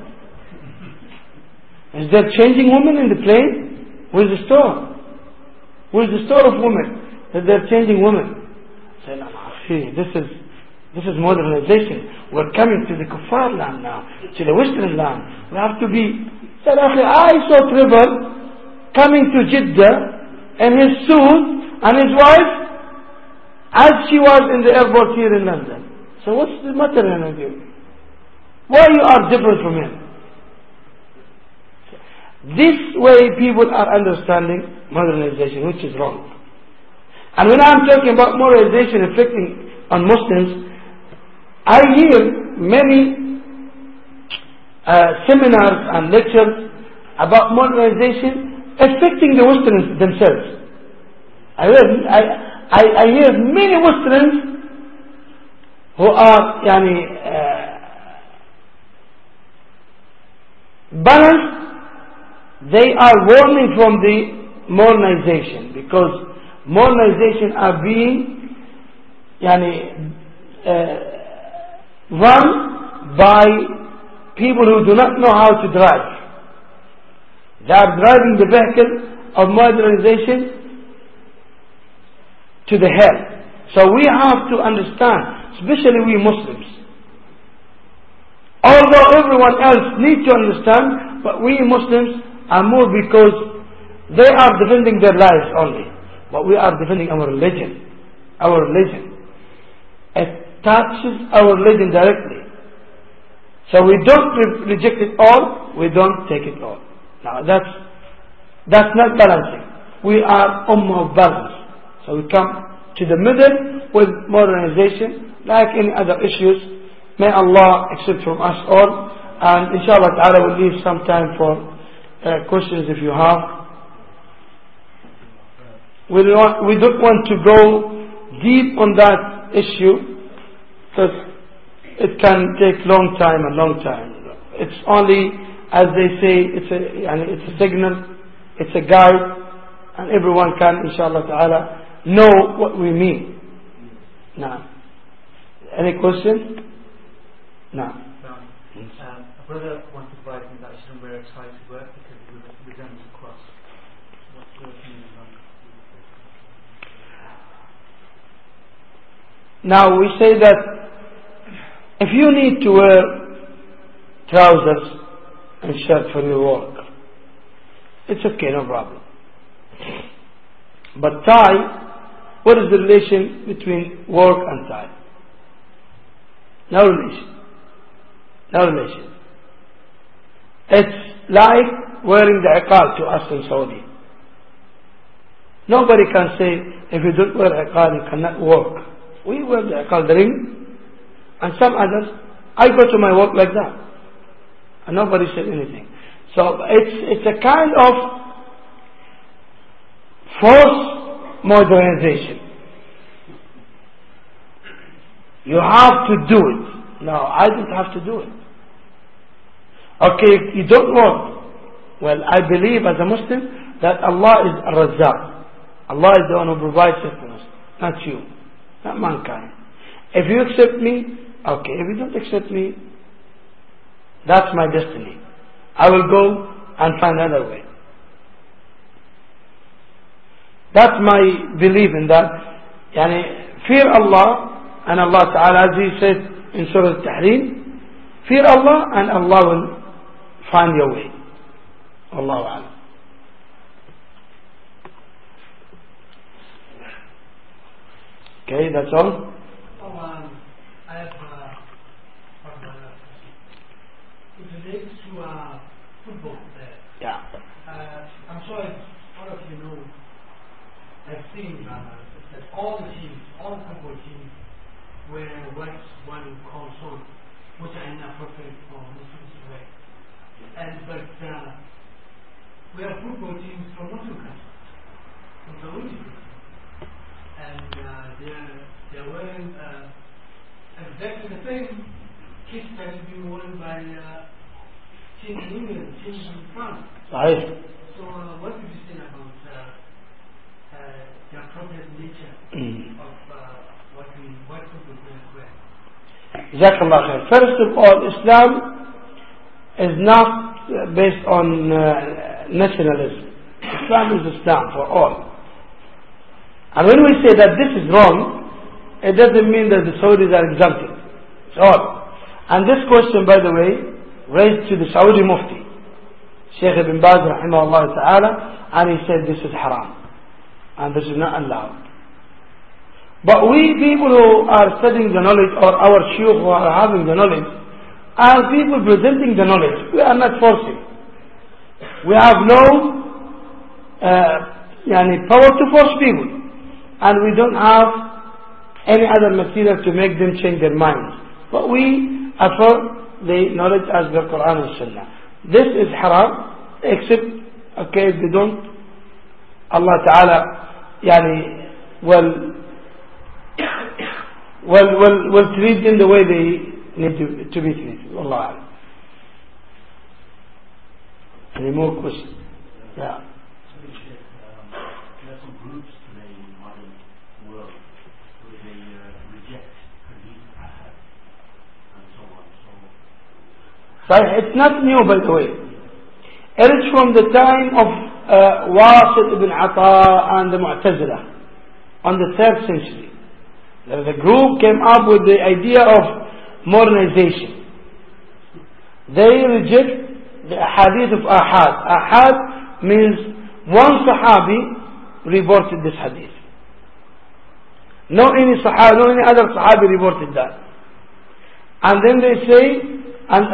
Is there changing women in the plane? Where's the store? Where's the store of women? That they're changing women. Say, no, this is modernization. We're coming to the kuffar land now, to the Western land. We have to be. Said, I saw Trevor coming to Jeddah in his suit and his wife as she was in the airport here in London. So what's the matter with you? Why you are different from him? This way people are understanding modernization, which is wrong. And when I'm talking about modernization affecting on Muslims, I hear many seminars and lectures about modernization affecting the Westerns themselves. I hear many Westerns who are balanced. They are warning from the modernization because modernization are being run by people who do not know how to drive. They are driving the vehicle of modernization to the hell. So we have to understand, especially we Muslims. Although everyone else needs to understand, but we Muslims are more because they are defending their lives only. But we are defending our religion. Our religion. It touches our religion directly. So we don't reject it all, we don't take it all. Now that's not balancing. We are ummah of balance. So we come to the middle with modernization, like any other issues. May Allah accept from us all. And inshallah ta'ala we'll leave some time for questions if you have. We don't want to go deep on that issue because it can take long time. It's only, as they say, it's a signal, it's a guide, and everyone can, inshallah ta'ala, know what we mean. Now, any question? No. A brother once advised me that I shouldn't wear a tie to work because it resembles a cross. What's your opinion on that? Now we say that if you need to wear trousers and shirt for your work, it's okay, no problem. But tie, what is the relation between work and tie? No relation. No relation. It's like wearing the iqal to us in Saudi. Nobody can say, if you don't wear iqal, you cannot work. We wear the iqal, the ring, and some others. I go to my work like that. And nobody said anything. So it's a kind of forced modernization. You have to do it. No, I don't have to do it. Okay, you don't want. Well, I believe as a Muslim that Allah is Ar-Razzaq. Allah is the one who provides sustenance, not you, not mankind. If you accept me, okay. If you don't accept me, that's my destiny. I will go and find another way. That's my belief in that. Yani, fear Allah, and Allah Ta'ala, as He said in Surah Al-Tahrim, fear Allah and Allah will find your way. Allahu A'lam. Okay, that's all. I have it relates to football. Yeah. I'm sure all of you know, I've seen that all the teams, all the football teams, wear what one calls shorts, which are inappropriate for Muslims to wear. But we have football teams from Muslim countries, from Saudi countries. And they're wearing exactly the same kits that is being worn by teams in England, teams in France. Right. So what did you say about the appropriate nature of what football players wear? Jazakallah khair. First of all, Islam is not based on nationalism. Islam is Islam for all. And when we say that this is wrong, it doesn't mean that the Saudis are exempted. It's all. And this question, by the way, raised to the Saudi Mufti, Sheikh Ibn Baz rahimahullah ta'ala, and he said this is haram. And this is not allowed. But we people who are studying the knowledge, or our shuyukh who are having the knowledge, are people presenting the knowledge. We are not forcing. We have no power to force people. And we don't have any other material to make them change their minds. But we offer the knowledge as the Quran and Sunnah. This is haram, except, okay, if they don't, Allah Ta'ala, will treat them the way they need to be treated. Allah. Any more questions? Yeah. It's not new, by the way. It is from the time of Wasit ibn Ata and the Mu'tazila on the 3rd century. The group came up with the idea of modernization. They reject the hadith of Ahad. Ahad means one Sahabi reported this hadith. No any other Sahabi reported that. And then they say, and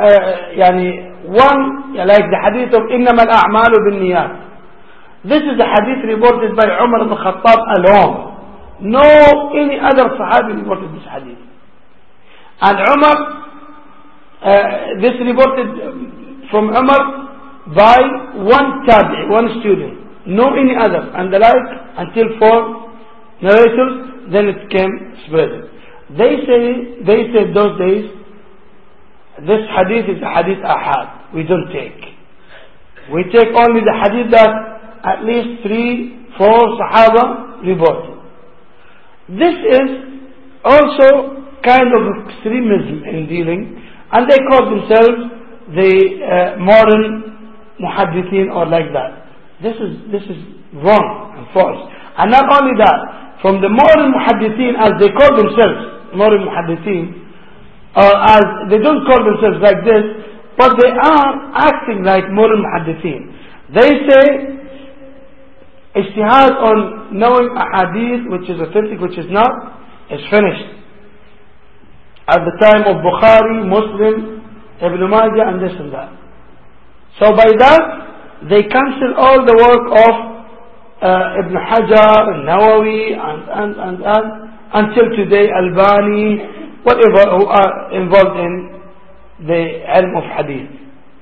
like the hadith of إنما الأعمال بالنيات. This is the hadith reported by Umar ibn Khattab alone. No any other Sahabi reported this hadith. And Umar, this reported from Umar by one tabi, one student. No any other. And the like until 4 narrators, then it came spread. They said those days, this hadith is a hadith ahad. We don't take. We take only the hadith that at least 3-4 Sahaba reported. This is also kind of extremism in dealing, and they call themselves the modern muhaddithin or like that. This is wrong and false. And not only that, from the modern muhaddithin, as they call themselves modern muhaddithin, as they don't call themselves like this, but they are acting like modern muhaddithin. They say ijtihad on knowing a hadith which is authentic, which is not, is finished. at the time of Bukhari, Muslim, Ibn Majah and this and that. So by that, they cancel all the work of Ibn Hajar, Nawawi and until today, Albani, whatever, who are involved in the ilm of hadith.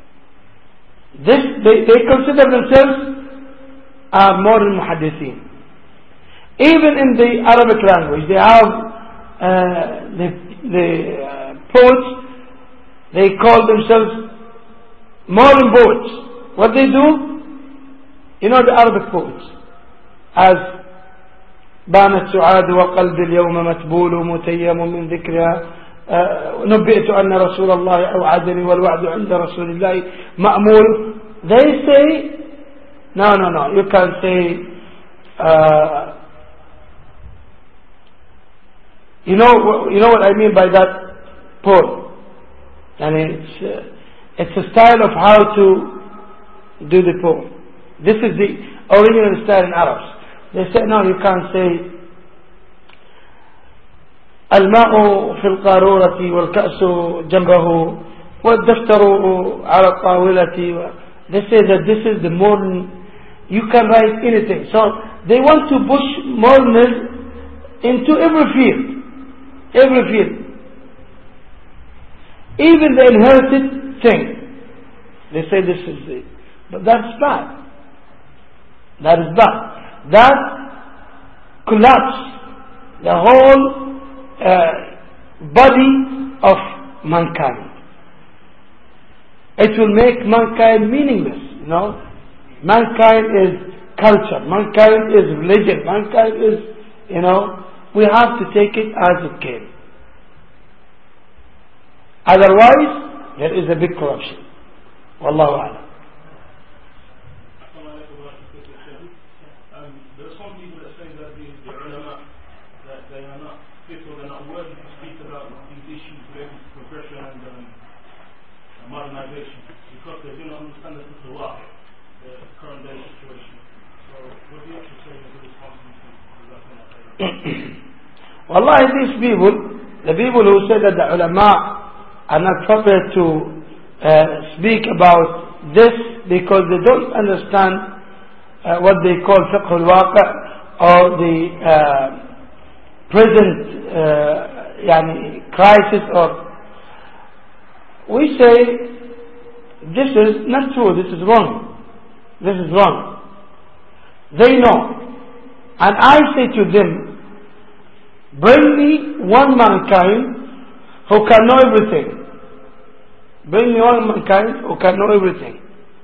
They consider themselves modern muhaddithin. Even in the Arabic language, they have the poets, they call themselves modern poets. What they do, you know the Arabic poets, as بانت سعاد وقلب اليوم متبول متيم من ذكرها نبئت أن رسول الله أوعدني والوعد عند رسول الله مأمول. They say, no, you can't say, you know what I mean by that poem. And it's a style of how to do the poem. This is the original style in Arabs. They say, no, you can't say الماء في القارورة والكأس جنبه والدفتر على الطاولة. They say that this is the modern, you can write anything. So they want to push modernism into every field. Even the inherited thing. They say this is it. But that's bad. That is bad. That collapses the whole body of mankind. It will make mankind meaningless, you know. Mankind is culture, mankind is religion, mankind is, you know, we have to take it as it came. Otherwise, there is a big corruption. Wallahu a'lam. There are some people that say that the ulama, that they are not people, they're not worthy to speak about these issues related to progression and modernization, because they do not understand the law, the current day situation. So what do you have to say in response to these people? Wallahi, these people, the people who say that the ulama are not proper to speak about this because they don't understand what they call fiqh al-waqi' or the present crisis, or we say this is not true, this is wrong. This is wrong. They know. And I say to them, bring me one mankind who can know everything. Bring me one mankind who can know everything.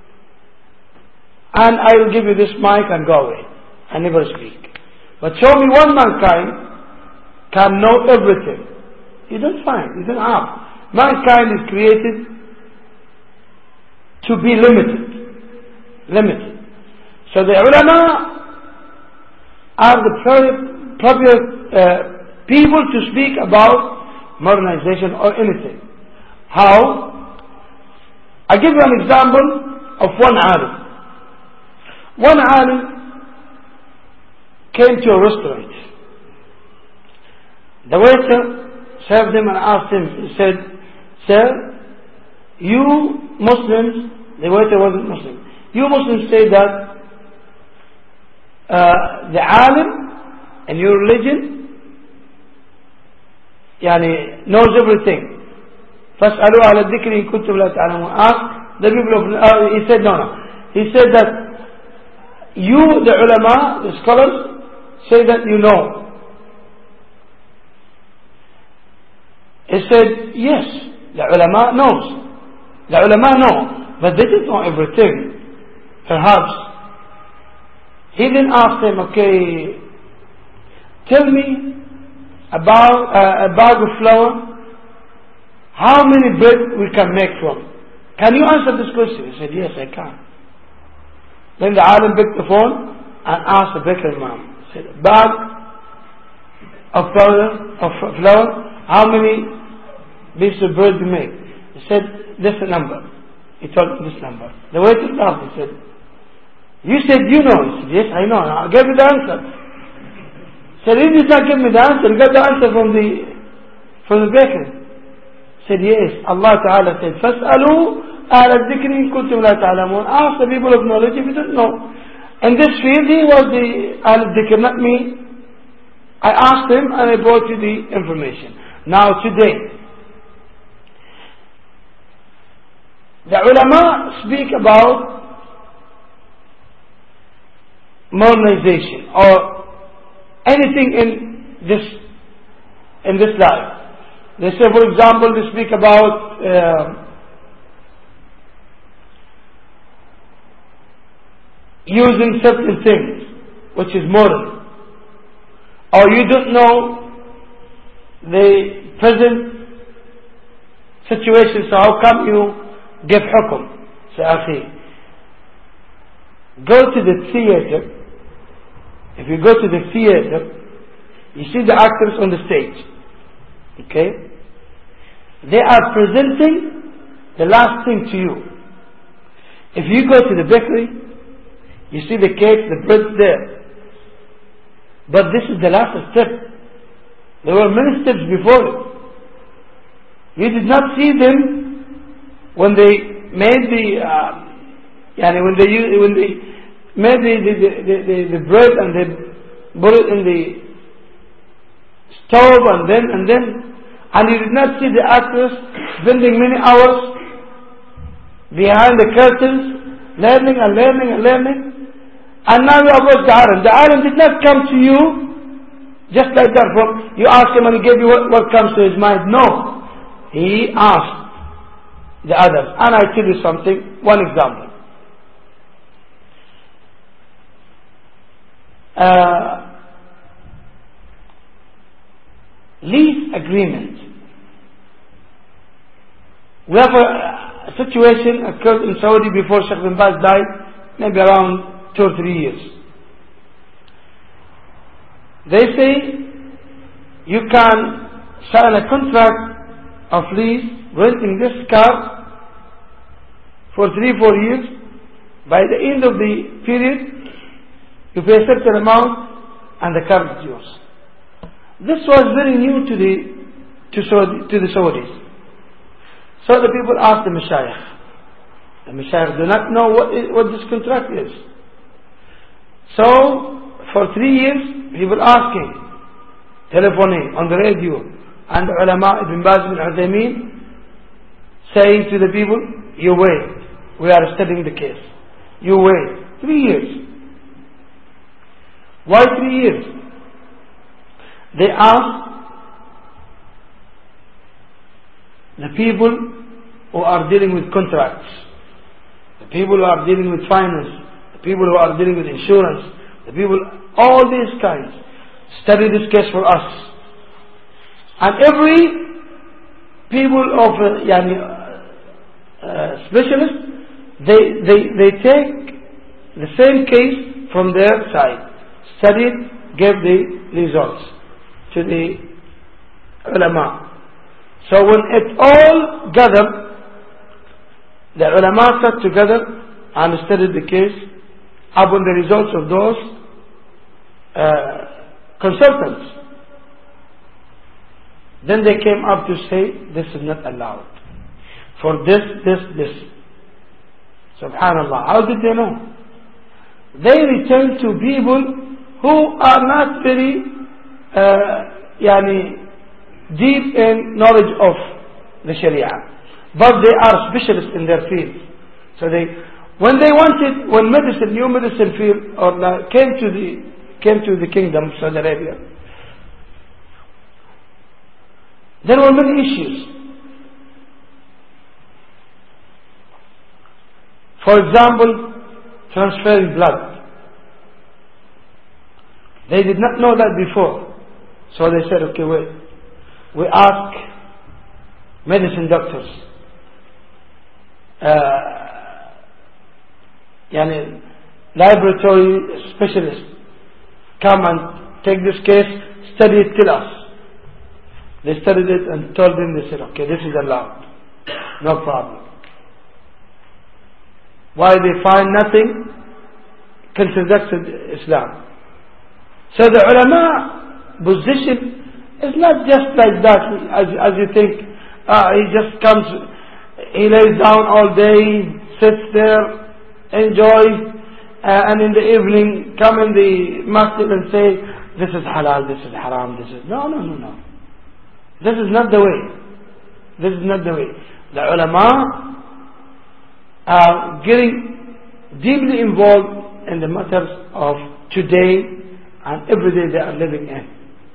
And I will give you this mic and go away. I never speak. But show me one mankind can know everything. You don't find, you don't have. Mankind is created to be limited. So the ulama are the proper people to speak about modernization or anything. How? I give you an example of one alim. One alim came to a restaurant. The waiter served him and asked him, he said, sir, you Muslims, the waiter wasn't Muslim, you Muslims say that the alim in your religion knows everything. فَاسْأَلُوا عَلَى الذِّكْرِ إِن كُنتُمْ لَا تَعْلَمُونَ. Ask the people of, he said no. He said that you, the ulama, the scholars, say that you know. He said, yes, the ulama knows. The ulama know, but they didn't know everything. Perhaps. He then asked him, okay, tell me about a bag of flour, how many bread we can make from? Can you answer this question? He said, yes, I can. Then the alim picked the phone and asked the baker man. He said, bag of flour, how many pieces of bread you make? He said, this number. He told me this number. The waiter laughed. He said, you said you know. He said, yes, I know. I gave you the answer. He said, if you did not give me the answer, you got the answer from the baker. Said yes. Allah Ta'ala said, فَاسْأَلُوا أَهْلَ الذِّكْرِ إِن كُنتُمْ لَا تَعْلَمُونَ. Ask the people of knowledge if you don't know. In this field, he was the Ahl al-Dhikr, not me. I asked him and I brought you the information. Now today, the ulama speak about modernization or anything in this life. They say, for example, they speak about using certain things, which is modern. Or you don't know the present situation, so how come you give hukum? Say, akhi, go to the theater. If you go to the theater, you see the actors on the stage. Okay? They are presenting the last thing to you. If you go to the bakery, you see the cake, the bread's there. But this is the last step. There were many steps before it. You did not see them when they made when they made the bread and they put it in the stove and you did not see the actors spending many hours behind the curtains, learning. And now you approach the alim. The alim did not come to you just like that. From you ask him and he gave you what comes to his mind. No. He asked the others. And I tell you something. One example. Lease agreement. We have a situation occurred in Saudi before Sheikh bin Baz died, maybe around 2 or 3 years. They say you can sign a contract of lease renting this car for 3-4 years. By the end of the period, you pay a certain amount and the car is yours. This was very new to the Saudis. So the people asked the Mashayikh. The Mashayikh do not know what this contract is. So, for 3 years, people asking, telephoning on the radio, and the ulama, Ibn Baz, Ibn Uthaymeen, saying to the people, you wait, we are studying the case. You wait. 3 years. Why 3 years? They asked the people who are dealing with contracts, the people who are dealing with finance, people who are dealing with insurance, the people, all these kinds, study this case for us. And every people of specialists, they take the same case from their side, studied, gave the results to the ulama. So when it all gathered, the ulama sat together and studied the case upon the results of those consultants. Then they came up to say, this is not allowed. For this. Subhanallah. How did they know? They returned to people who are not very deep in knowledge of the Sharia, but they are specialists in their field. So when new medicine field came to the kingdom of Saudi Arabia, there were many issues. For example, transferring blood. They did not know that before. So they said, okay, wait. We ask medicine doctors, laboratory specialists, come and take this case, study it, tell us. They studied it and told them, they said, okay, this is allowed. No problem. Why they find nothing contradicts Islam. So the ulama position is not just like that as you think. he just comes, he lays down all day, sits there, enjoys, and in the evening come in the masjid and say, this is halal, this is haram, this is... No. This is not the way. This is not the way. The ulama are getting deeply involved in the matters of today and every day they are living in.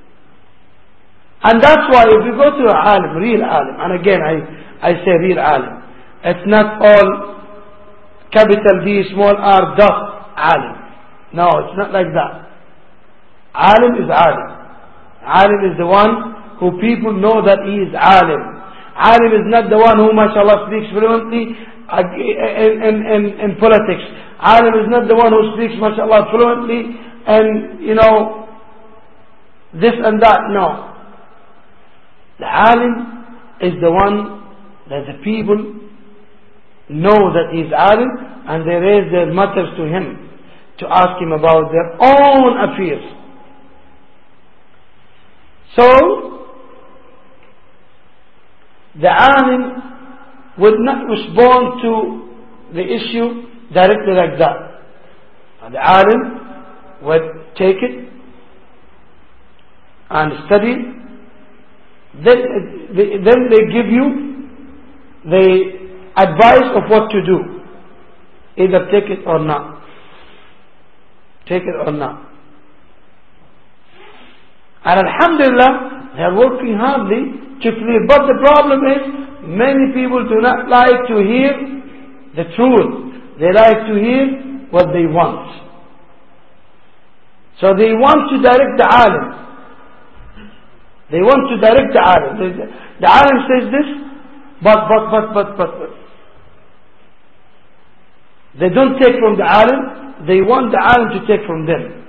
And that's why if you go to a alim, real alim, and again I say real alim, it's not all capital D, small r, dot, alim. No, it's not like that. Alim is alim. Alim is the one who people know that he is alim. Alim is not the one who, mashallah, speaks fluently in politics. Alim is not the one who speaks, mashallah, fluently and, this and that. No. The alim is the one that the people know that he is alim and they raise their matters to him to ask him about their own affairs. So, the alim would not respond to the issue directly like that. And the alim would take it and study. Then they give you the advice of what to do. Either take it or not. Take it or not. And alhamdulillah, they are working hardly to clear. But the problem is, many people do not like to hear the truth. They like to hear what they want. So they want to direct the alim. They want to direct the alim. The alim says this, but. They don't take from the alim. They want the alim to take from them.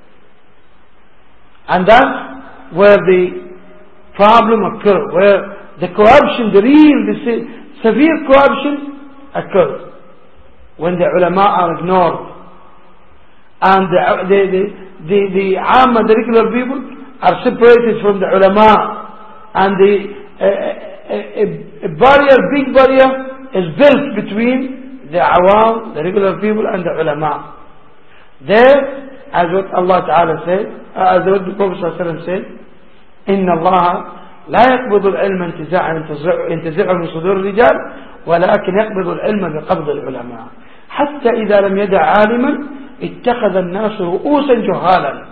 And that's where the problem occurs, where the corruption, the severe corruption occurs. When the ulama are ignored. And the amma, the regular people, are separated from the ulama. And a barrier, big barrier, is built between the awam, the regular people, and the ulama. There, as what Allah Ta'ala said, as what the Prophet ﷺ said, إن الله لا يقبض العلم انتزاعا من صدور الرجال ولكن يقبض العلم بقبض العلماء حتى إذا لم يدع عالما اتخذ الناس رؤوسا جهالا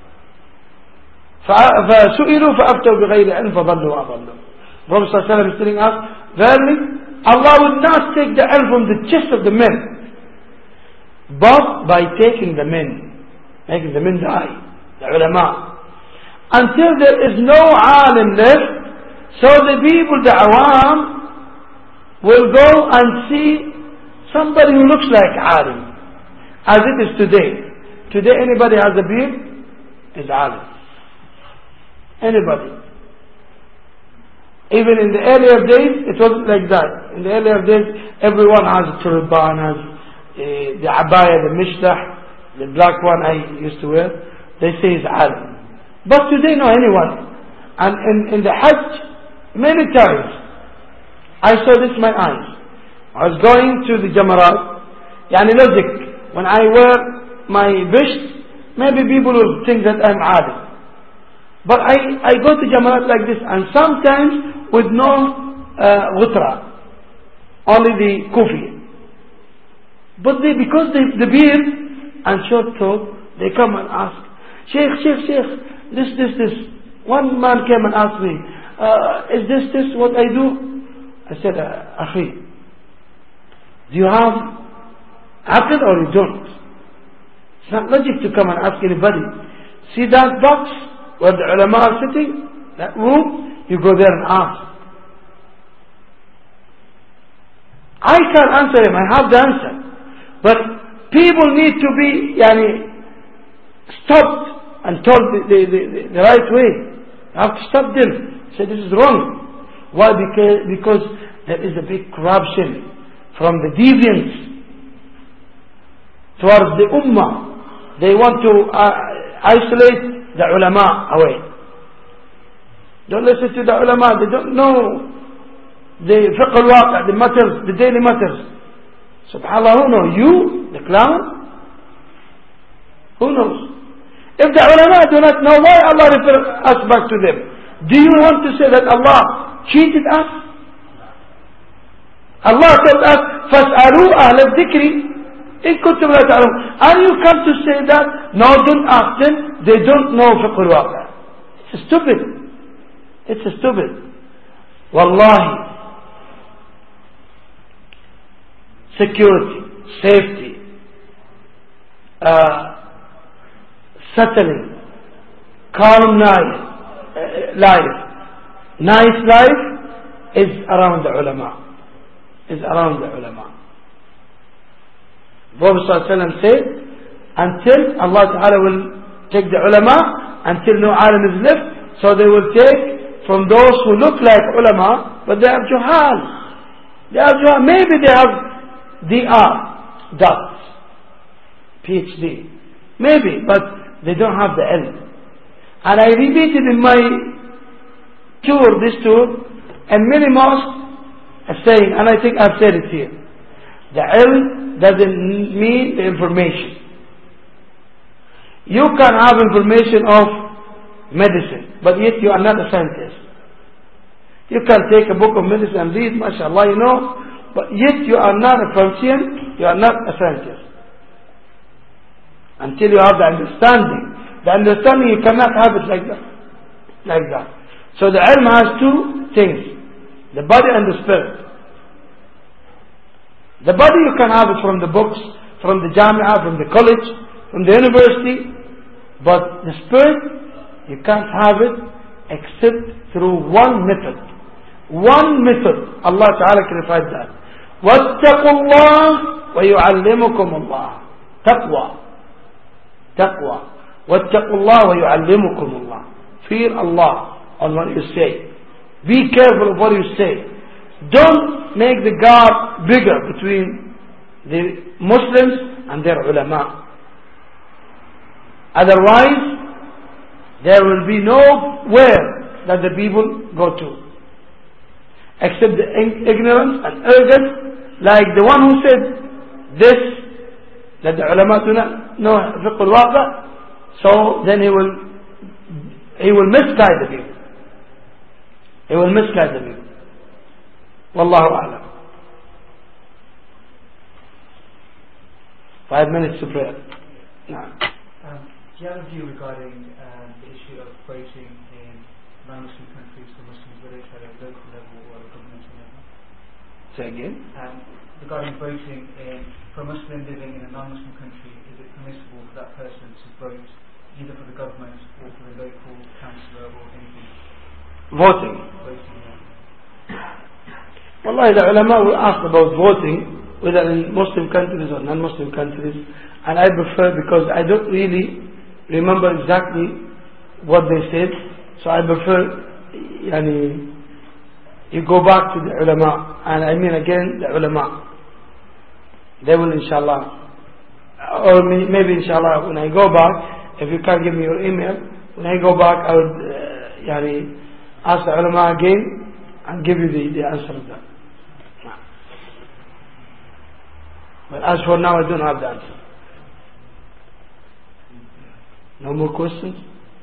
فسئلوا فأفتوا بغير علم فضلوا وأضلوا. Prophet ﷺ is telling us, verily, Allah will not take the ilm from the chest of the men, but by taking the men, making the men die, the ulama. Until there is no alim left, so the people, the awam, will go and see somebody who looks like alim. As it is today. Today anybody has a beard is alim. Anybody. Even in the earlier days, it wasn't like that. In the earlier days, everyone has a turban, has the abaya, the mishlah, the black one I used to wear. They say it's alim. But today, no, anyone. And in the Hajj, many times, I saw this with my eyes. I was going to the Jamarat. Yani logic, when I wear my bisht, maybe people will think that I'm alim. But I go to Jamarat like this, and sometimes with no ghutra, only the kufi. But because the beard and short throat, they come and ask, Sheikh, this. One man came and asked me, is this what I do? I said, Akhi, do you have aql or you don't? It's not logic to come and ask anybody. See that box where the ulama are sitting? That room? You go there and ask. I can't answer him. I have the answer. But people need to be stopped and told the right way. You have to stop them. Say this is wrong. Why? Because there is a big corruption from the deviants towards the ummah. They want to isolate the ulama away. Don't listen to the ulama. They don't know. the fiqh al-waqi', the matters, the daily matters. SubhanAllah, who knows? You, the clown? Who knows? If the ulama do not know, why Allah refers us back to them? Do you want to say that Allah cheated us? Allah told us, فَاسْأَلُوا أَهْلَ الذِّكْرِ إِن كُنتُمْ لَا تَعْلَمُونَ. And you come to say that, no, don't ask them, they don't know fiqh al-waqi'. It's stupid. It's stupid. Wallahi. Security, safety, settling, calm life, nice life is around the ulama. Is around the ulama. Prophet ﷺ said, until Allah Ta'ala will take the ulama, until no alim is left, so they will take from those who look like ulama, but they are juhal. They are juhal. Maybe they have DR, dots, PhD. Maybe, but they don't have the ilm. And I repeated in my this tour, and many mosques are saying, and I think I've said it here, the ilm doesn't mean the information. You can have information of medicine, but yet you are not a scientist. You can take a book of medicine and read, mashallah, you know, but yet you are not a Pharisee, you are not a scientist. Until you have the understanding. The understanding you cannot have it like that. Like that. So the ilm has two things. The body and the spirit. The body you can have it from the books, from the jamia, from the college, from the university. But the spirit, you can't have it except through one method. One method. Allah Ta'ala clarified that. وَاتَّقُوا اللَّهِ وَيُعَلِّمُكُمُ اللَّهِ. Taqwa. Taqwa. وَاتَّقُوا اللَّهِ وَيُعَلِّمُكُمُ اللَّهِ. Fear Allah on what you say. Be careful of what you say. Don't make the gap bigger between the Muslims and their ulama. Otherwise, there will be nowhere that the people go to. Except the ignorance and arrogance, like the one who said this, that the ulama do not know fiqh al-waqi', so then he will misguide the people. He will misguide the people. Wallahu a'lam. 5 minutes to prayer. No. Do you have a view regarding the issue of voting in non-Muslim countries for Muslims, whether it's at a local level or a governmental level? Say again? Regarding voting for a Muslim living in a non-Muslim country, is it permissible for that person to vote either for the government or for the local councillor or anything? Voting. Wallahi, the ulama will ask about voting, whether in Muslim countries or non-Muslim countries, and I prefer, because I don't really remember exactly what they said, so I prefer, you go back to the ulama, and I mean again the ulama. They will inshallah, or maybe inshallah when I go back, if you can give me your email, when I go back I would ask the ulama again and give you the answer of that. But as for now I don't have the answer. No more questions?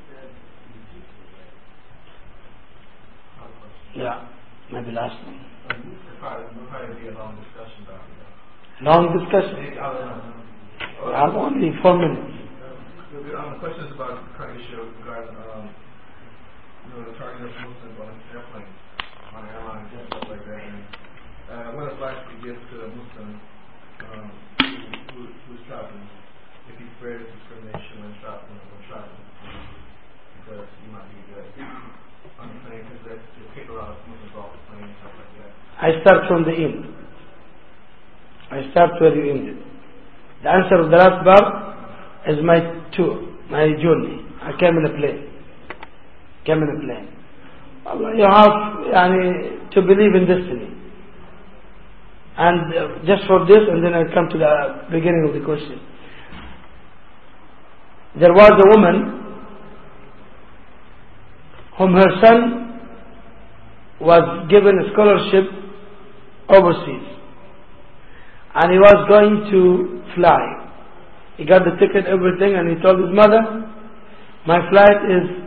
Yeah, maybe last one. It'll probably be a long discussion about it. Long discussion? We have only 4 minutes. The question is about the current issue regarding the targeting of Muslims on airplanes, on airlines and stuff like that. And what advice do you give to a Muslim who's traveling if he's afraid of discrimination when traveling? Because you might be on the plane because they kick a lot of Muslims off the plane and stuff like that. I start from the end. I start where you ended. The answer of the last part is my tour, my journey. I came in a plane. Allah, you have to believe in destiny. And just for this, and then I come to the beginning of the question. There was a woman whom her son was given a scholarship overseas. And he was going to fly. He got the ticket, everything, and he told his mother, my flight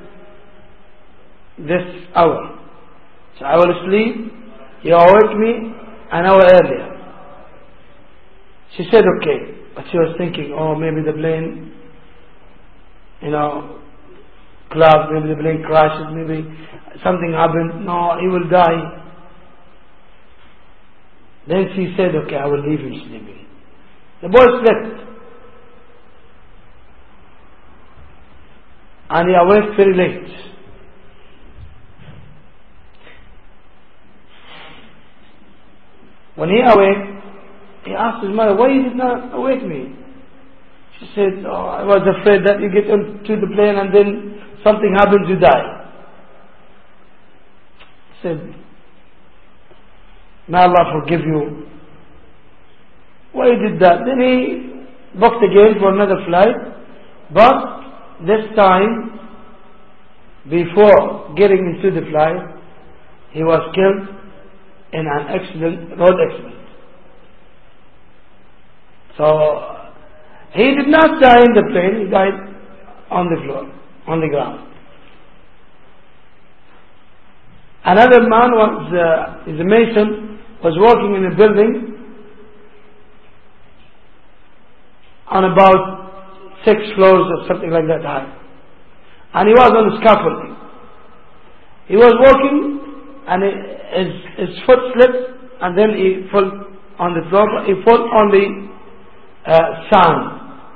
is this hour. So I will sleep, you awake me an hour earlier. She said okay, but she was thinking, oh, maybe the plane, collapsed, maybe the plane crashes, maybe something happened. No, he will die. Then she said, okay, I will leave him sleeping. The boy slept. And he awake very late. When he awake, he asked his mother, why you did not awake me? She said, oh, I was afraid that you get into the plane and then something happens, you die. He said, may Allah forgive you. Why you did that? Then he booked again for another flight, but this time, before getting into the flight, he was killed in an road accident. So, he did not die in the plane, he died on the floor, on the ground. Another man is a mason, was working in a building on about 6 floors or something like that high. And he was on the scaffolding. He was working and his foot slipped and then he fell on the floor, he fell on the sand.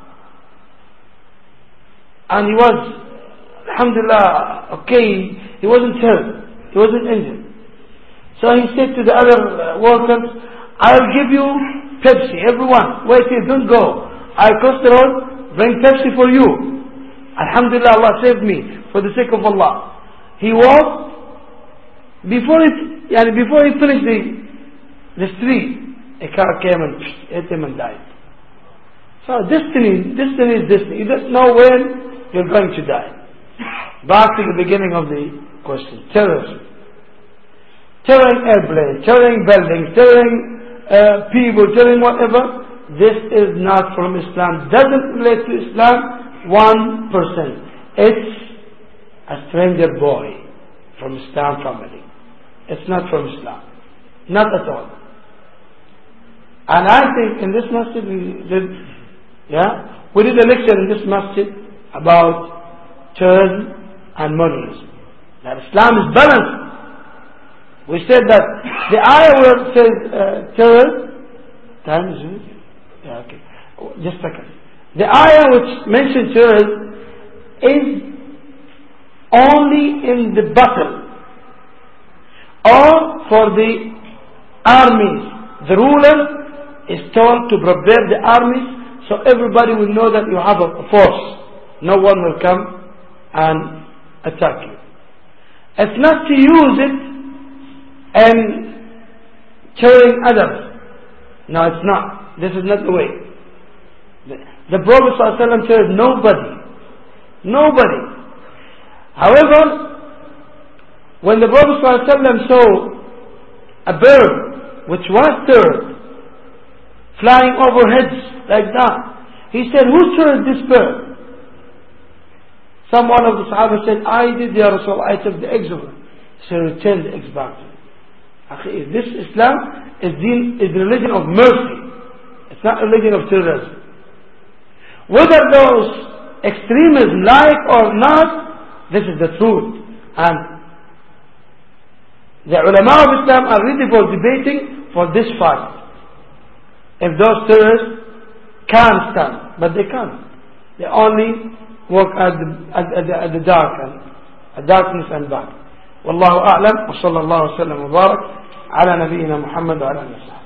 And he was, alhamdulillah, okay, he wasn't hurt, he wasn't injured. So he said to the other workers, I'll give you Pepsi, everyone, wait here, don't go. I'll cross the road, bring Pepsi for you. Alhamdulillah, Allah saved me, for the sake of Allah. He walked, before he finished the street, a car came and hit him and died. So destiny is destiny. You don't know when you're going to die. Back to the beginning of the question. Terrorism. Tearing airplanes, tearing buildings, tearing people, tearing whatever. This is not from Islam. Doesn't relate to Islam 1%. It's a stranger boy from Islam family. It's not from Islam. Not at all. And I think in this masjid we did a lecture in this masjid about terrorism and modernism. That Islam is balanced. We said that the ayah where it says terrorism, time is it? Yeah, okay. Just a second. The ayah which mentions terrorism is only in the battle or for the armies. The ruler is told to prepare the armies so everybody will know that you have a force. No one will come and attack you. It's not to use it and killing others. No, it's not. This is not the way. The Prophet ﷺ said nobody. However, when the Prophet ﷺ saw a bird which was terrored flying overhead like that, he said, who terrored this bird? Someone of the Sahaba said, I did, Ya Rasul, I took the eggs of it. He said, return the eggs back to me. This Islam is the religion of mercy. It's not a religion of terrorism. Whether those extremists like or not, this is the truth. And the ulama of Islam are ready for debating for this fact. If those terrorists can stand, but they can't. They only work at the dark and at darkness and back. والله أعلم وصلى الله وسلم وبارك على نبينا محمد وعلى آله وصحبه.